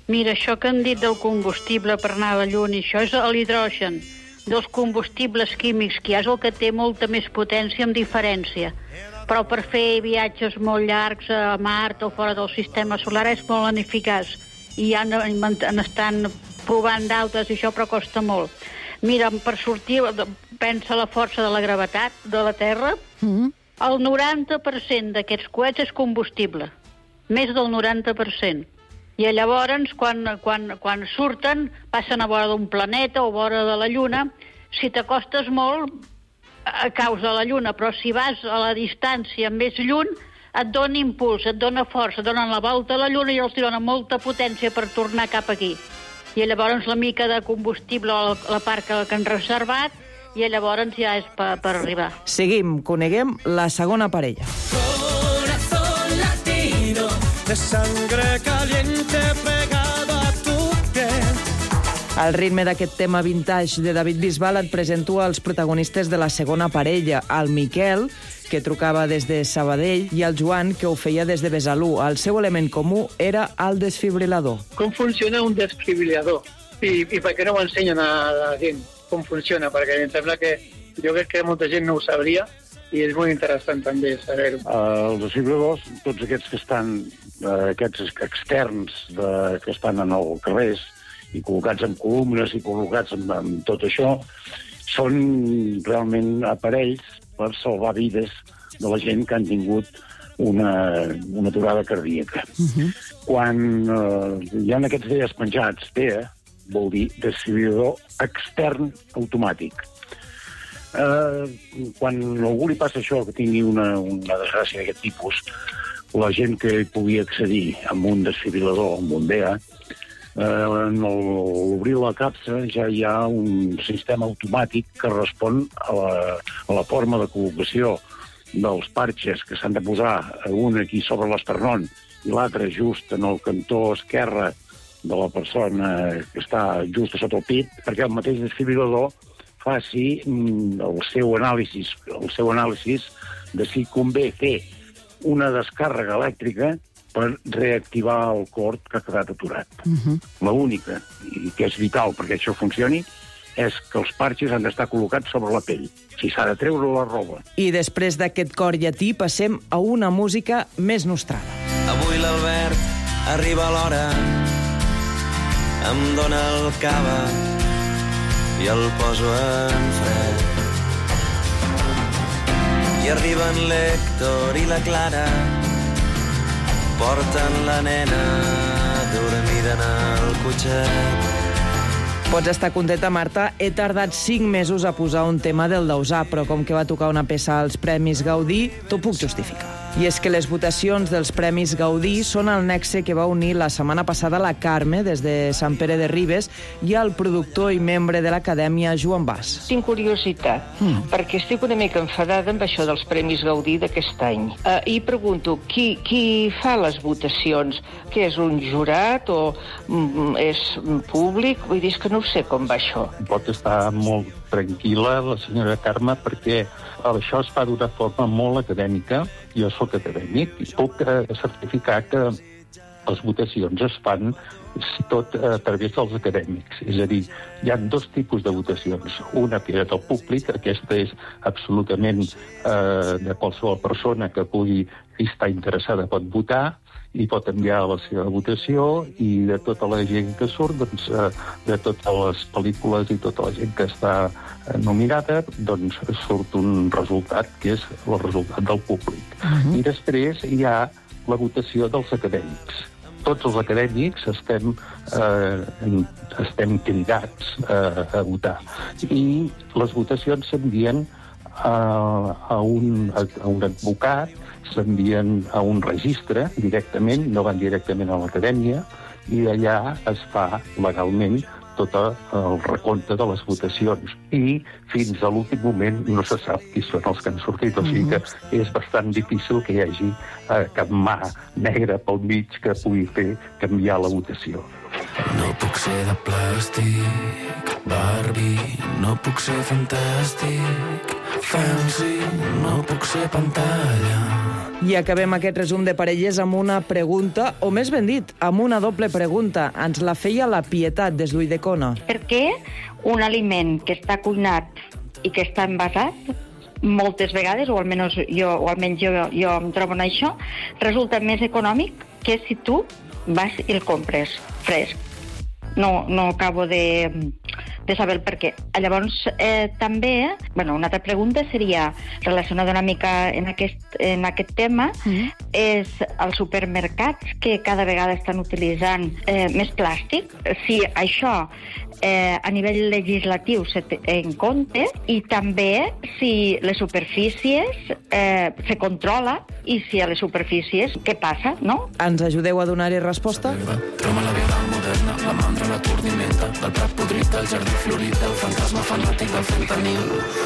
Mira, això que han dit del combustible per anar a la Lluna, això és l'hidrogen. Dels combustibles químics que hi ha és el que té molta més potència amb diferència. Però per fer viatges molt llargs a Mart o fora del sistema solar és molt ineficaç. I ja estan provant d'altres i això, però costa molt. Mira, per sortir, pensa la força de la gravetat de la Terra, mm. el noranta per cent d'aquests coets és combustible. Més del noranta per cent. I llavors, quan, quan, quan surten, passen a vora d'un planeta o a vora de la Lluna. Si t'acostes molt, a causa de la Lluna, però si vas a la distància més lluny, et dona impuls, et dona força, et donen la volta a la Lluna i els dona molta potència per tornar cap aquí. I llavors la mica de combustible o la part que, que han reservat, i llavors ja és per, per arribar. Seguim, coneguem la segona parella. Corazón latino de sangre caliente pegado a tu piel. Al ritme d'aquest tema vintage de David Bisbal et presento els protagonistes de la segona parella, el Miquel, que trucava des de Sabadell, i el Joan, que ho feia des de Besalú. El seu element comú era el desfibrilador. Com funciona un desfibrilador? I, i per què no ho ensenyen a la gent com funciona? Perquè em sembla que jo crec que molta gent no ho sabria i és molt interessant també saber-ho. Uh, els desfibriladors, tots aquests que estan, uh, aquests externs de, que estan en el carrers, i col·locats en columnes i col·locats en, en tot això, són realment aparells per salvar vides de la gent que han tingut una, una aturada cardíaca. Uh-huh. Quan eh, hi ha aquests dies penjats, T E A, vol dir desfibrilador extern automàtic. Eh, quan a algú li passa això, que tingui una, una desgràcia d'aquest tipus, la gent que hi pugui accedir amb un desfibrilador, amb un D E A, Eh, en l'obrir la capsa ja hi ha un sistema automàtic que respon a la, a la forma de col·locació dels parxes que s'han de posar, un aquí sobre l'esternón i l'altre just en el cantó esquerre de la persona que està just a sota el pit, perquè el mateix desfibrilador faci el seu anàlisi, el seu anàlisi de si convé fer una descàrrega elèctrica per reactivar el cor que ha quedat aturat. Uh-huh. L'única, i que és vital perquè això funcioni, és que els parxes han d'estar col·locats sobre la pell. Si s'ha de treure la roba. I després d'aquest cor llatí passem a una música més nostrada. Avui l'Albert arriba a l'hora, em dóna el cava i el poso en fred. I arriben l'Héctor i la Clara, porten la nena dormida en el cotxet. Pots estar contenta, Marta. He tardat cinc mesos a posar un tema del Dausà, però com que va tocar una peça als Premis Gaudí, t'ho puc justificar. I és que les votacions dels Premis Gaudí són el nexe que va unir la setmana passada la Carme, des de Sant Pere de Ribes, i el productor i membre de l'Acadèmia, Joan Bas. Tinc curiositat, mm. perquè estic una mica enfadada amb això dels Premis Gaudí d'aquest any. Uh, I pregunto, qui, qui fa les votacions? Que és un jurat o mm, és públic? Vull dir, és que no ho sé com va això. Pot estar molt tranquil·la la senyora Carme, perquè això es fa d'una forma molt acadèmica. Jo sóc acadèmic i puc eh, certificar que les votacions es fan tot a través dels acadèmics. És a dir, hi ha dos tipus de votacions. Una que és del públic, aquesta és absolutament eh, de qualsevol persona que pugui estar interessada pot votar i pot enviar la seva votació, i de tota la gent que surt, doncs, eh, de totes les pel·lícules i tota la gent que està nominada, doncs surt un resultat que és el resultat del públic. Uh-huh. I després hi ha la votació dels acadèmics. Tots els acadèmics estem, eh, estem cridats eh, a votar. I les votacions s'envien a, a, un, a un advocat, s'envien a un registre directament, no van directament a l'acadèmia, i allà es fa legalment tot el recompte de les votacions. I fins a l'últim moment no se sap qui són els que han sortit. O sigui que és bastant difícil que hi hagi eh, cap mà negra pel mig que pugui fer canviar la votació. No puc ser de plàstic, Barbie, no puc ser fantàstic, fancy, no puc ser pantalla. I acabem aquest resum de parelles amb una pregunta, o més ben dit, amb una doble pregunta. Ens la feia la Pietat, des d'Ulldecona. Per què un aliment que està cuinat i que està envasat, moltes vegades, o almenys jo, o almenys jo, jo em trobo en això, resulta més econòmic que si tu vas i el compres fresc? No, no acabo de, de saber el per què. Llavors, eh, també, bueno, una altra pregunta seria, relacionada una mica en aquest, en aquest tema, mm. és els supermercats que cada vegada estan utilitzant eh, més plàstic. Si això eh, a nivell legislatiu se té en compte, i també si les superfícies eh, se controla, i si a les superfícies què passa, no? Ens ajudeu a donar-hi resposta? Troma la vida moderna, la mandra, la tordimenta, del prat podrit, del jardí florit, del fantasma fanàtic del fentanil.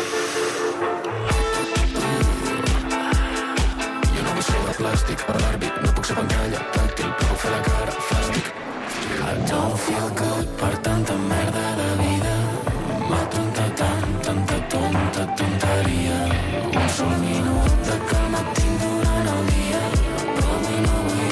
Jo no vull ser de plàstic, per l'àrbit, no puc ser pantalla, tàctil, però puc fer la cara, fàstic. I don't feel good per tanta merda de vida. M'ha tonta tant, tanta tonta tonteria. Un sol minut de calma tinc durant el dia, però avui no vull.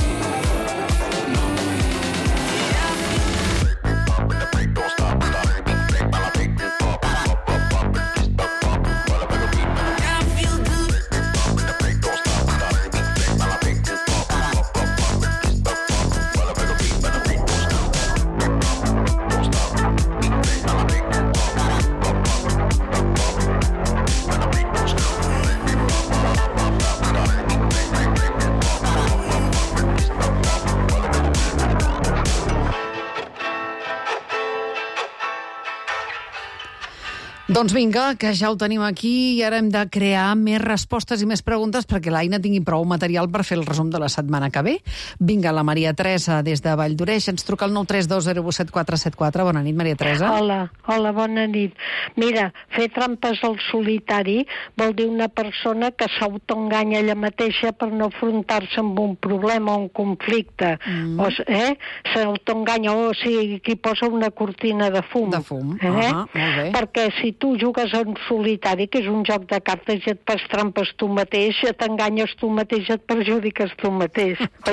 Doncs vinga, que ja ho tenim aquí i ara hem de crear més respostes i més preguntes perquè l'Aina tingui prou material per fer el resum de la setmana que ve. Vinga, la Maria Teresa, des de Valldoreix, ens truca el nou tres dos zero u set quatre set quatre. Bona nit, Maria Teresa. Hola, hola, bona nit. Mira, fer trampes al solitari vol dir una persona que s'autoenganya ella mateixa per no afrontar-se amb un problema o un conflicte. Mm. O, eh? S'autoenganya, o sigui, qui posa una cortina de fum. De fum, eh? ah, molt bé. Perquè si tu jugues en solitari, que és un joc de cartes, i et fas trampes tu mateix, t'enganyes tu mateix, et perjudiques tu mateix.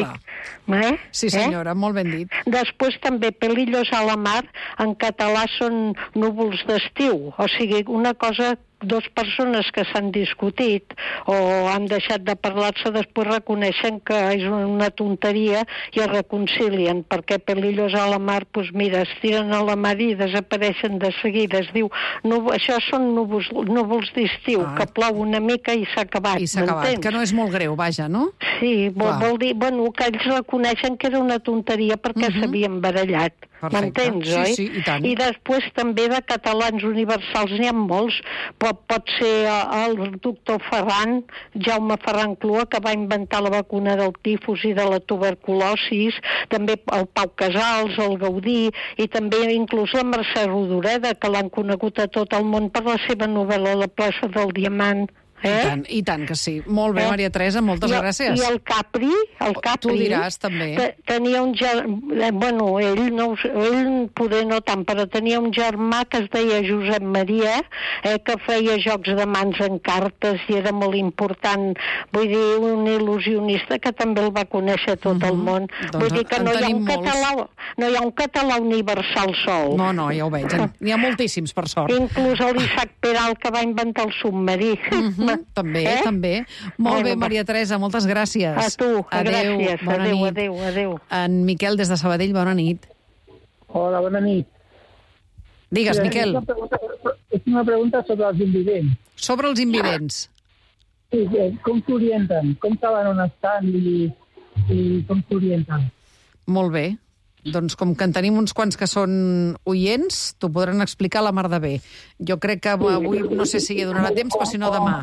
Eh? Sí, senyora, eh? Molt ben dit. Després també pelillos a la mar, en català són núvols d'estiu, o sigui, una cosa... Dos persones que s'han discutit o han deixat de parlar-se després reconeixen que és una tonteria i es reconcilien, perquè pelillos a la mar, doncs mira, es tiren a la mar i desapareixen de seguida. Es diu, no, això són núvols, núvols d'estiu, ah. que plou una mica i s'ha acabat. I s'ha acabat, que no és molt greu, vaja, no? Sí, vol, vol dir, bueno, que ells reconeixen que era una tonteria perquè uh-huh. s'havien barallat. M'entens, oi? Sí, sí, i tant. I després també de catalans universals n'hi ha molts. Pot, pot ser el doctor Ferran, Jaume Ferran Clua, que va inventar la vacuna del tifus i de la tuberculosis, també el Pau Casals, el Gaudí, i també inclús la Mercè Rodoreda, que l'han conegut a tot el món per la seva novel·la La plaça del Diamant. Eh? I tant, i tant que sí. Molt bé, eh? Maria Teresa, moltes I, gràcies. I el Capri, el Capri... Tu diràs, també. Tenia un germà... Bueno, ell, no, ell poder no tant, però tenia un germà que es deia Josep Maria, eh, que feia jocs de mans en cartes i era molt important. Vull dir, un il·lusionista que també el va conèixer tot uh-huh. el món. Doncs Vull dir que no hi, ha un català, no hi ha un català universal sol. No, no, ja ho veig. N'hi ha moltíssims, per sort. Inclús l'Isaac Peral, que va inventar el submarí. Uh-huh. També, eh? també. Molt bé, Maria Teresa, moltes gràcies. A tu, adeu, gràcies. Bona adeu, nit. adeu, adeu. En Miquel, des de Sabadell, bona nit. Hola, bona nit. Digues, sí, Miquel. És una, pregunta, és una pregunta sobre els invidents. Sobre els invidents. Sí, com s'orienten? Com saben on estan i, i com s'orienten? Molt bé. Doncs com que en tenim uns quants que són oients, t'ho podran explicar la mar de bé. Jo crec que avui, no sé si hi donarà temps, però si no demà.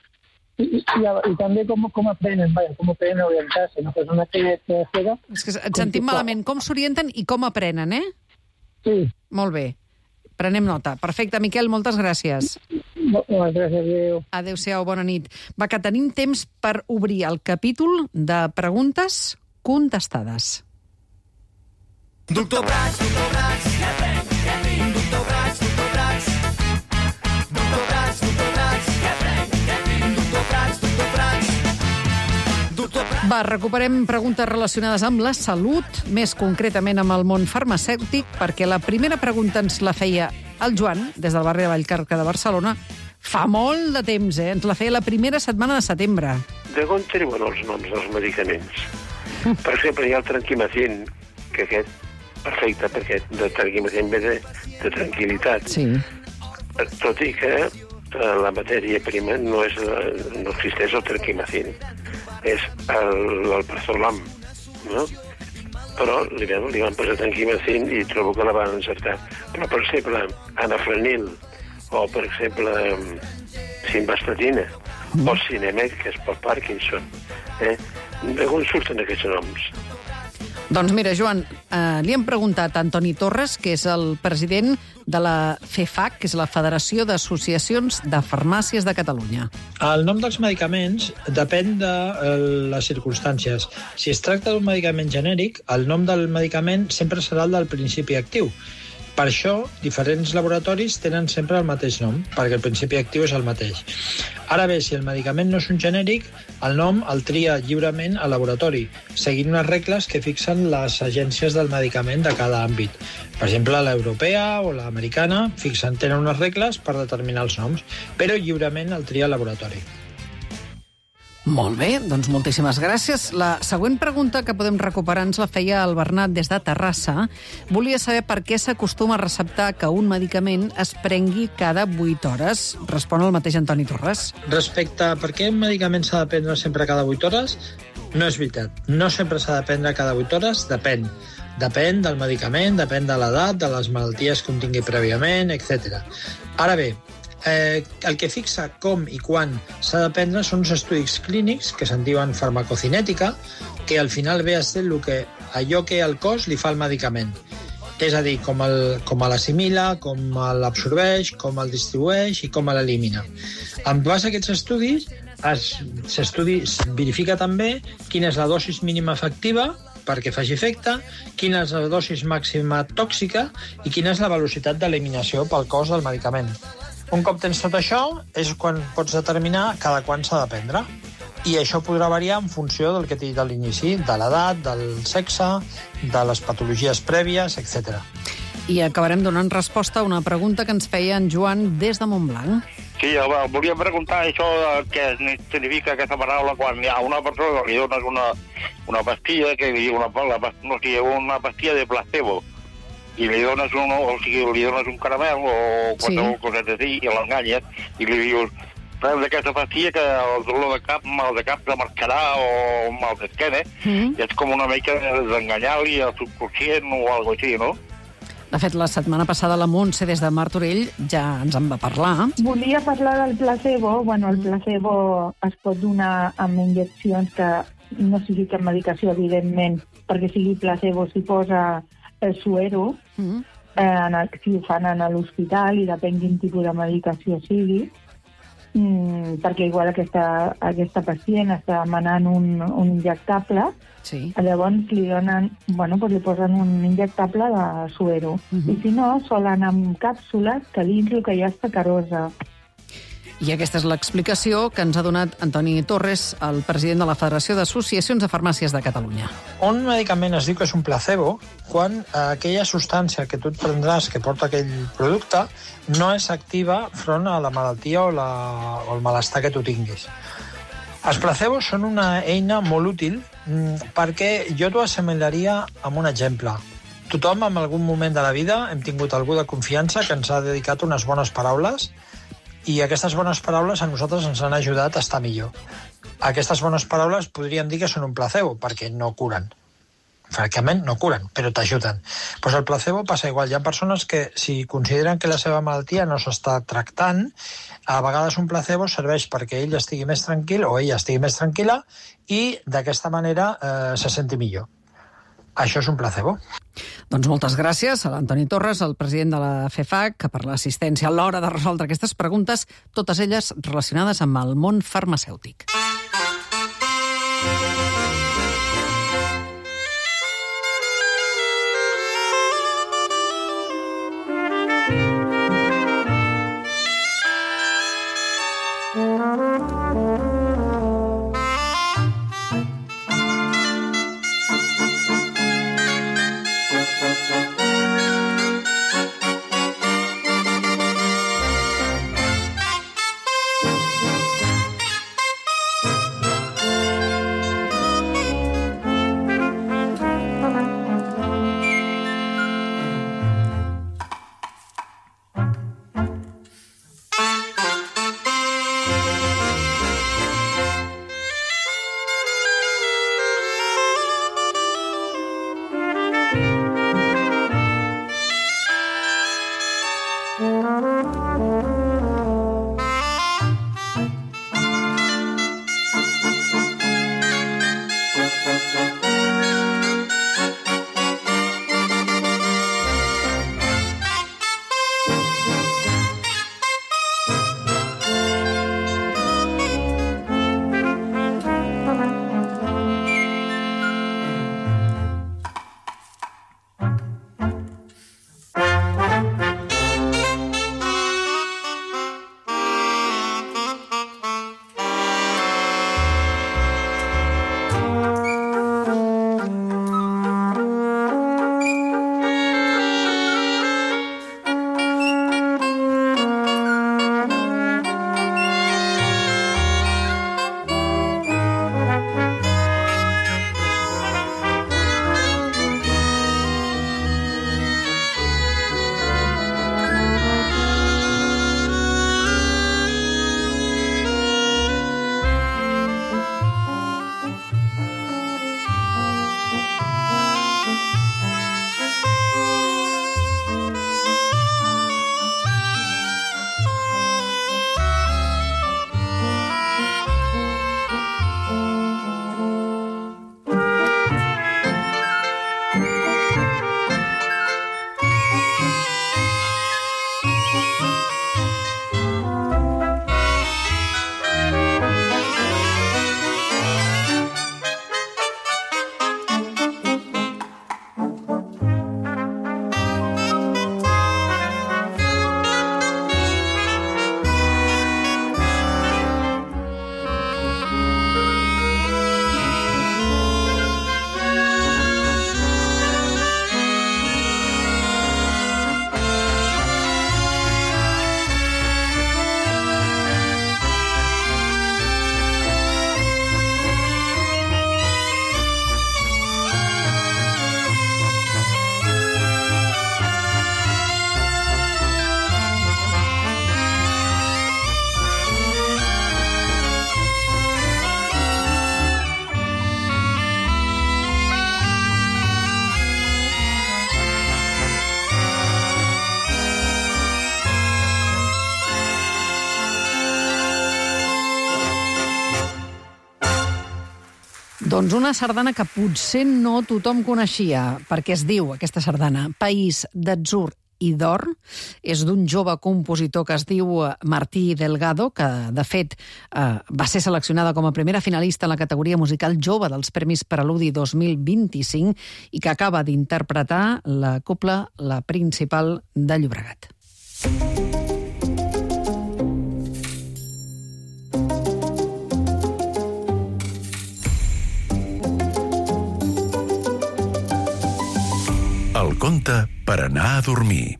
I, i, i també com, com aprenen, vaja, com aprenen a orientar-se. Una persona que és cega... És que et sentim malament. Com s'orienten i com aprenen, eh? Sí. Molt bé. Prenem nota. Perfecte, Miquel, moltes gràcies. Moltes gràcies, adéu. Adéu-siau, bona nit. Va, que tenim temps per obrir el capítol de preguntes contestades. Doctor Prats, doctor Prats, què prenc, què tinc? Doctor Prats, doctor Prats, doctor Prats, doctor Prats, què prenc? Va, recuperem preguntes relacionades amb la salut, més concretament amb el món farmacèutic, perquè la primera pregunta ens la feia el Joan, des del barri de Vallcarca de Barcelona, fa molt de temps, eh? Ens la feia la primera setmana de setembre. De on treuen els noms dels medicaments? Per exemple, hi ha el tranquimacin, que aquest, perfecte, perquè de tranquimacin ve de, de tranquil·litat. Sí. Tot i que eh, la matèria prima no, és, no existeix el tranquimacin, és el, el prazolam, no? Però li, li van posar tranquimacin i trobo que la van encertar. Però, per exemple, anafranil, o, per exemple, simvastatina, mm. o Cinemet, que és pel Parkinson. Eh? D'on surten aquests noms? Doncs mira, Joan, eh, li hem preguntat a Antoni Torres, que és el president de la FEFAC, que és la Federació d'Associacions de Farmàcies de Catalunya. El nom dels medicaments depèn de eh, les circumstàncies. Si es tracta d'un medicament genèric, el nom del medicament sempre serà el del principi actiu. Per això, diferents laboratoris tenen sempre el mateix nom, perquè el principi actiu és el mateix. Ara bé, si el medicament no és un genèric, el nom el tria lliurement al laboratori, seguint unes regles que fixen les agències del medicament de cada àmbit. Per exemple, l'europea o l'americana fixen, tenen unes regles per determinar els noms, però lliurement el tria al laboratori. Molt bé, doncs moltíssimes gràcies. La següent pregunta que podem recuperar ens la feia el Bernat des de Terrassa. Volia saber per què s'acostuma a receptar que un medicament es prengui cada vuit hores. Respon el mateix Antoni Torres. Respecte a per què un medicament s'ha de prendre sempre cada vuit hores, no és veritat. No sempre s'ha de prendre cada vuit hores, depèn. Depèn del medicament, depèn de l'edat, de les malalties que un tingui prèviament, etcètera. Ara bé, Eh, el que fixa com i quan s'ha de prendre són uns estudis clínics que se'n diuen farmacocinètica, que al final ve a ser el que, allò que el cos li fa al medicament. És a dir, com, el, com l'assimila, com l'absorbeix, com el distribueix i com l'elimina. En base a aquests estudis, es, s'estudi, es verifica també quina és la dosis mínima efectiva perquè faci efecte, quina és la dosis màxima tòxica i quina és la velocitat d'eliminació pel cos del medicament. Un cop tens tot això, és quan pots determinar cada quan s'ha de prendre. I això podrà variar en funció del que t'he dit a l'inici, de l'edat, del sexe, de les patologies prèvies, etcètera. I acabarem donant resposta a una pregunta que ens feia en Joan des de Montblanc. Sí, volia preguntar això què significa aquesta paraula quan hi ha una persona que li dones una, una pastilla, que li diu una, no sé, una pastilla de placebo, i li dones un, o sigui, li dones un caramel o qualsevol sí. Coseta així, i l'enganyes, i li dius, pren d'aquesta pastilla que el dolor de cap, mal de cap, te marcarà o mal d'esquena, mm. i és com una mica d'enganyar-li al subconscient o alguna cosa així, no? De fet, la setmana passada la Montse, des de Martorell, ja ens en va parlar. Volia parlar del placebo. Bueno, el placebo es pot donar amb injeccions que no sigui cap medicació, evidentment, perquè sigui placebo s'hi posa el suero, mm. eh, en el, si ho fan a l'hospital i depèn quin tipus de medicació sigui, mm, perquè igual aquesta, aquesta pacient està demanant un, un injectable, sí. Llavors li donen, bueno, pues li posen un injectable de suero. Mm-hmm. I si no, solen amb càpsules que dins el que hi ha és sacarosa. I aquesta és l'explicació que ens ha donat Antoni Torres, el president de la Federació d'Associacions de Farmàcies de Catalunya. Un medicament es diu que és un placebo quan aquella substància que tu et prendràs que porta aquell producte no és activa front a la malaltia o, la, o el malestar que tu tinguis. Els placebos són una eina molt útil perquè jo t'ho assimilaria amb un exemple. Tothom en algun moment de la vida hem tingut algú de confiança que ens ha dedicat unes bones paraules i aquestes bones paraules a nosaltres ens han ajudat a estar millor. Aquestes bones paraules podríem dir que són un placebo, perquè no curen. Francament, no curen, però t'ajuden. Pues el placebo passa igual. Hi ha persones que, si consideren que la seva malaltia no s'està tractant, a vegades un placebo serveix perquè ell estigui més tranquil o ella estigui més tranquil·la i d'aquesta manera eh, se senti millor. Això és un placebo. Doncs moltes gràcies a l'Antoni Torres, el president de la FEFAC, per l'assistència a l'hora de resoldre aquestes preguntes, totes elles relacionades amb el món farmacèutic. Doncs una sardana que potser no tothom coneixia, perquè es diu, aquesta sardana, País d'atzur i d'or. És d'un jove compositor que es diu Martí Delgado, que, de fet, eh, va ser seleccionada com a primera finalista en la categoria musical jove dels Premis Preludi dos mil vint-i-cinc i que acaba d'interpretar la cobla La Principal de Llobregat. El conte per anar a dormir.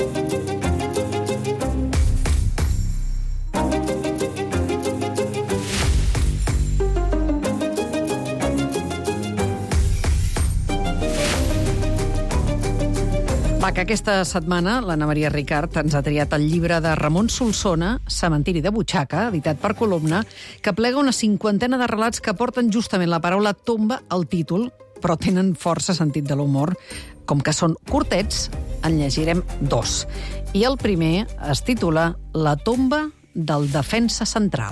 Va, que aquesta setmana l'Anna Maria Ricard ens ha triat el llibre de Ramon Solsona, Cementiri de butxaca, editat per Columna, que plega una cinquantena de relats que porten justament la paraula tomba al títol, però tenen força sentit de l'humor. Com que són curtets, en llegirem dos. I el primer es titula La tomba del defensa central.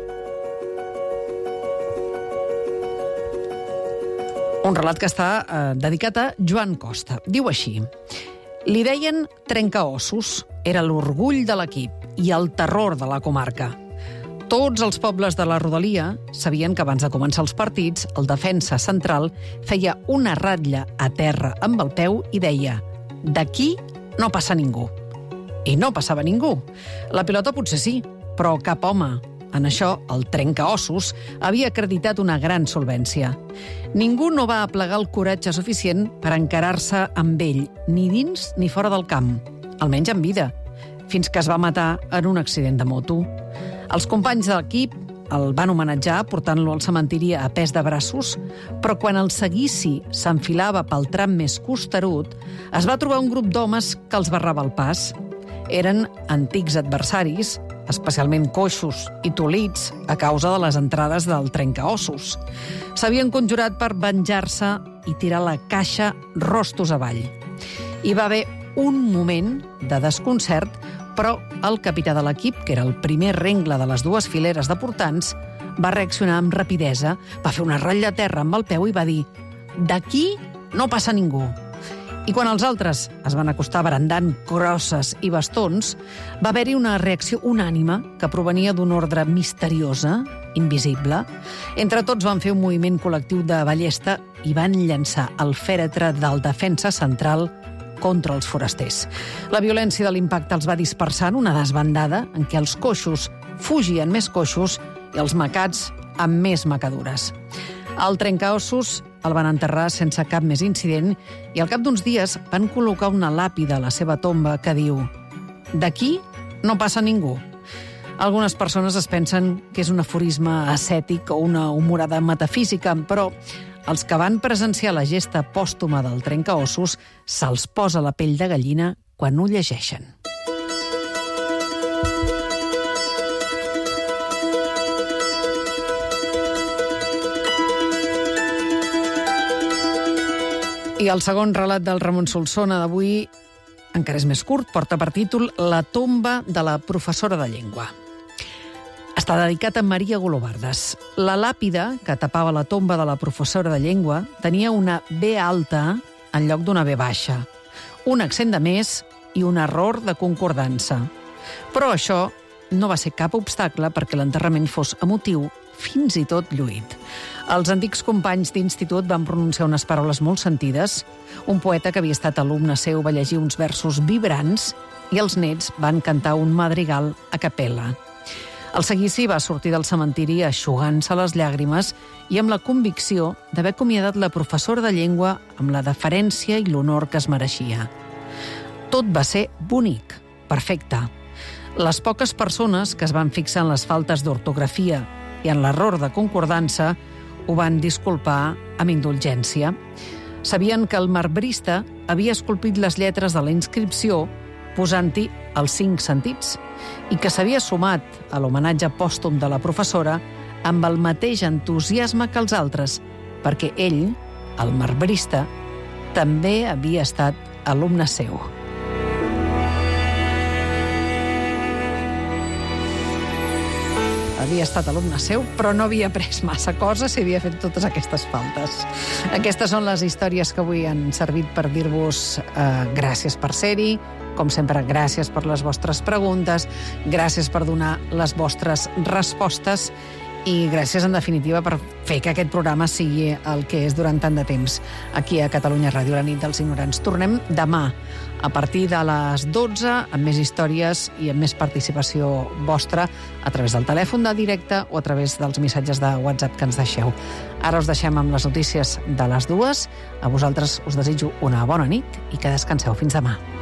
Un relat que està eh, dedicat a Joan Costa. Diu així: li deien trencaossos, era l'orgull de l'equip i el terror de la comarca. Tots els pobles de la rodalia sabien que abans de començar els partits, el defensa central feia una ratlla a terra amb el peu i deia: d'aquí no passa ningú. I no passava ningú. La pilota potser sí, però cap home. En això, el trencaossos havia acreditat una gran solvència. Ningú no va aplegar el coratge suficient per encarar-se amb ell, ni dins ni fora del camp, almenys en vida, fins que es va matar en un accident de moto. Els companys de l'equip el van homenatjar portant-lo al cementiri a pes de braços, però quan el seguici s'enfilava pel tram més costerut, es va trobar un grup d'homes que els barrava el pas. Eren antics adversaris, especialment coixos i tolits a causa de les entrades del trencaossos. S'havien conjurat per venjar-se i tirar la caixa rostos avall. Hi va haver un moment de desconcert, però el capità de l'equip, que era el primer rengle de les dues fileres de portants, va reaccionar amb rapidesa, va fer una ratlla a terra amb el peu i va dir: d'aquí no passa ningú. I quan els altres es van acostar brandant crosses i bastons, va haver-hi una reacció unànime que provenia d'un ordre misteriosa, invisible. Entre tots van fer un moviment col·lectiu de ballesta i van llançar el fèretre del defensa central contra els forasters. La violència de l'impacte els va dispersar en una desbandada en què els coixos fugien més coixos i els macats amb més macadures. El trencaossos el van enterrar sense cap més incident i al cap d'uns dies van col·locar una làpida a la seva tomba que diu: d'aquí no passa ningú. Algunes persones es pensen que és un aforisme ascètic o una humorada metafísica, però els que van presenciar la gesta pòstuma del trencaossos se'ls posa la pell de gallina quan ho llegeixen. I el segon relat del Ramon Solsona d'avui encara és més curt, porta per títol La tomba de la professora de llengua. Està dedicat a Maria Golobardes. La làpida que tapava la tomba de la professora de llengua tenia una B alta en lloc d'una B baixa, un accent de més i un error de concordança. Però això no va ser cap obstacle perquè l'enterrament fos emotiu, fins i tot lluït. Els antics companys d'institut van pronunciar unes paraules molt sentides. Un poeta que havia estat alumne seu va llegir uns versos vibrants i els nets van cantar un madrigal a capella. El seguici va sortir del cementiri eixugant-se les llàgrimes i amb la convicció d'haver acomiadat la professora de llengua amb la deferència i l'honor que es mereixia. Tot va ser bonic, perfecte. Les poques persones que es van fixar en les faltes d'ortografia i en l'error de concordança ho van disculpar amb indulgència. Sabien que el marbrista havia esculpit les lletres de la inscripció posant-hi els cinc sentits i que s'havia sumat a l'homenatge pòstum de la professora amb el mateix entusiasme que els altres, perquè ell, el marbrista, també havia estat alumne seu. havia estat alumne seu, però no havia après massa coses i havia fet totes aquestes faltes. Aquestes són les històries que avui han servit per dir-vos eh, gràcies per ser-hi, com sempre, gràcies per les vostres preguntes, gràcies per donar les vostres respostes i gràcies, en definitiva, per fer que aquest programa sigui el que és durant tant de temps aquí a Catalunya Ràdio, la nit dels ignorants. Tornem demà a partir de les dotze amb més històries i amb més participació vostra a través del telèfon de directe o a través dels missatges de WhatsApp que ens deixeu. Ara us deixem amb les notícies de les dues. A vosaltres us desitjo una bona nit i que descanseu. Fins demà.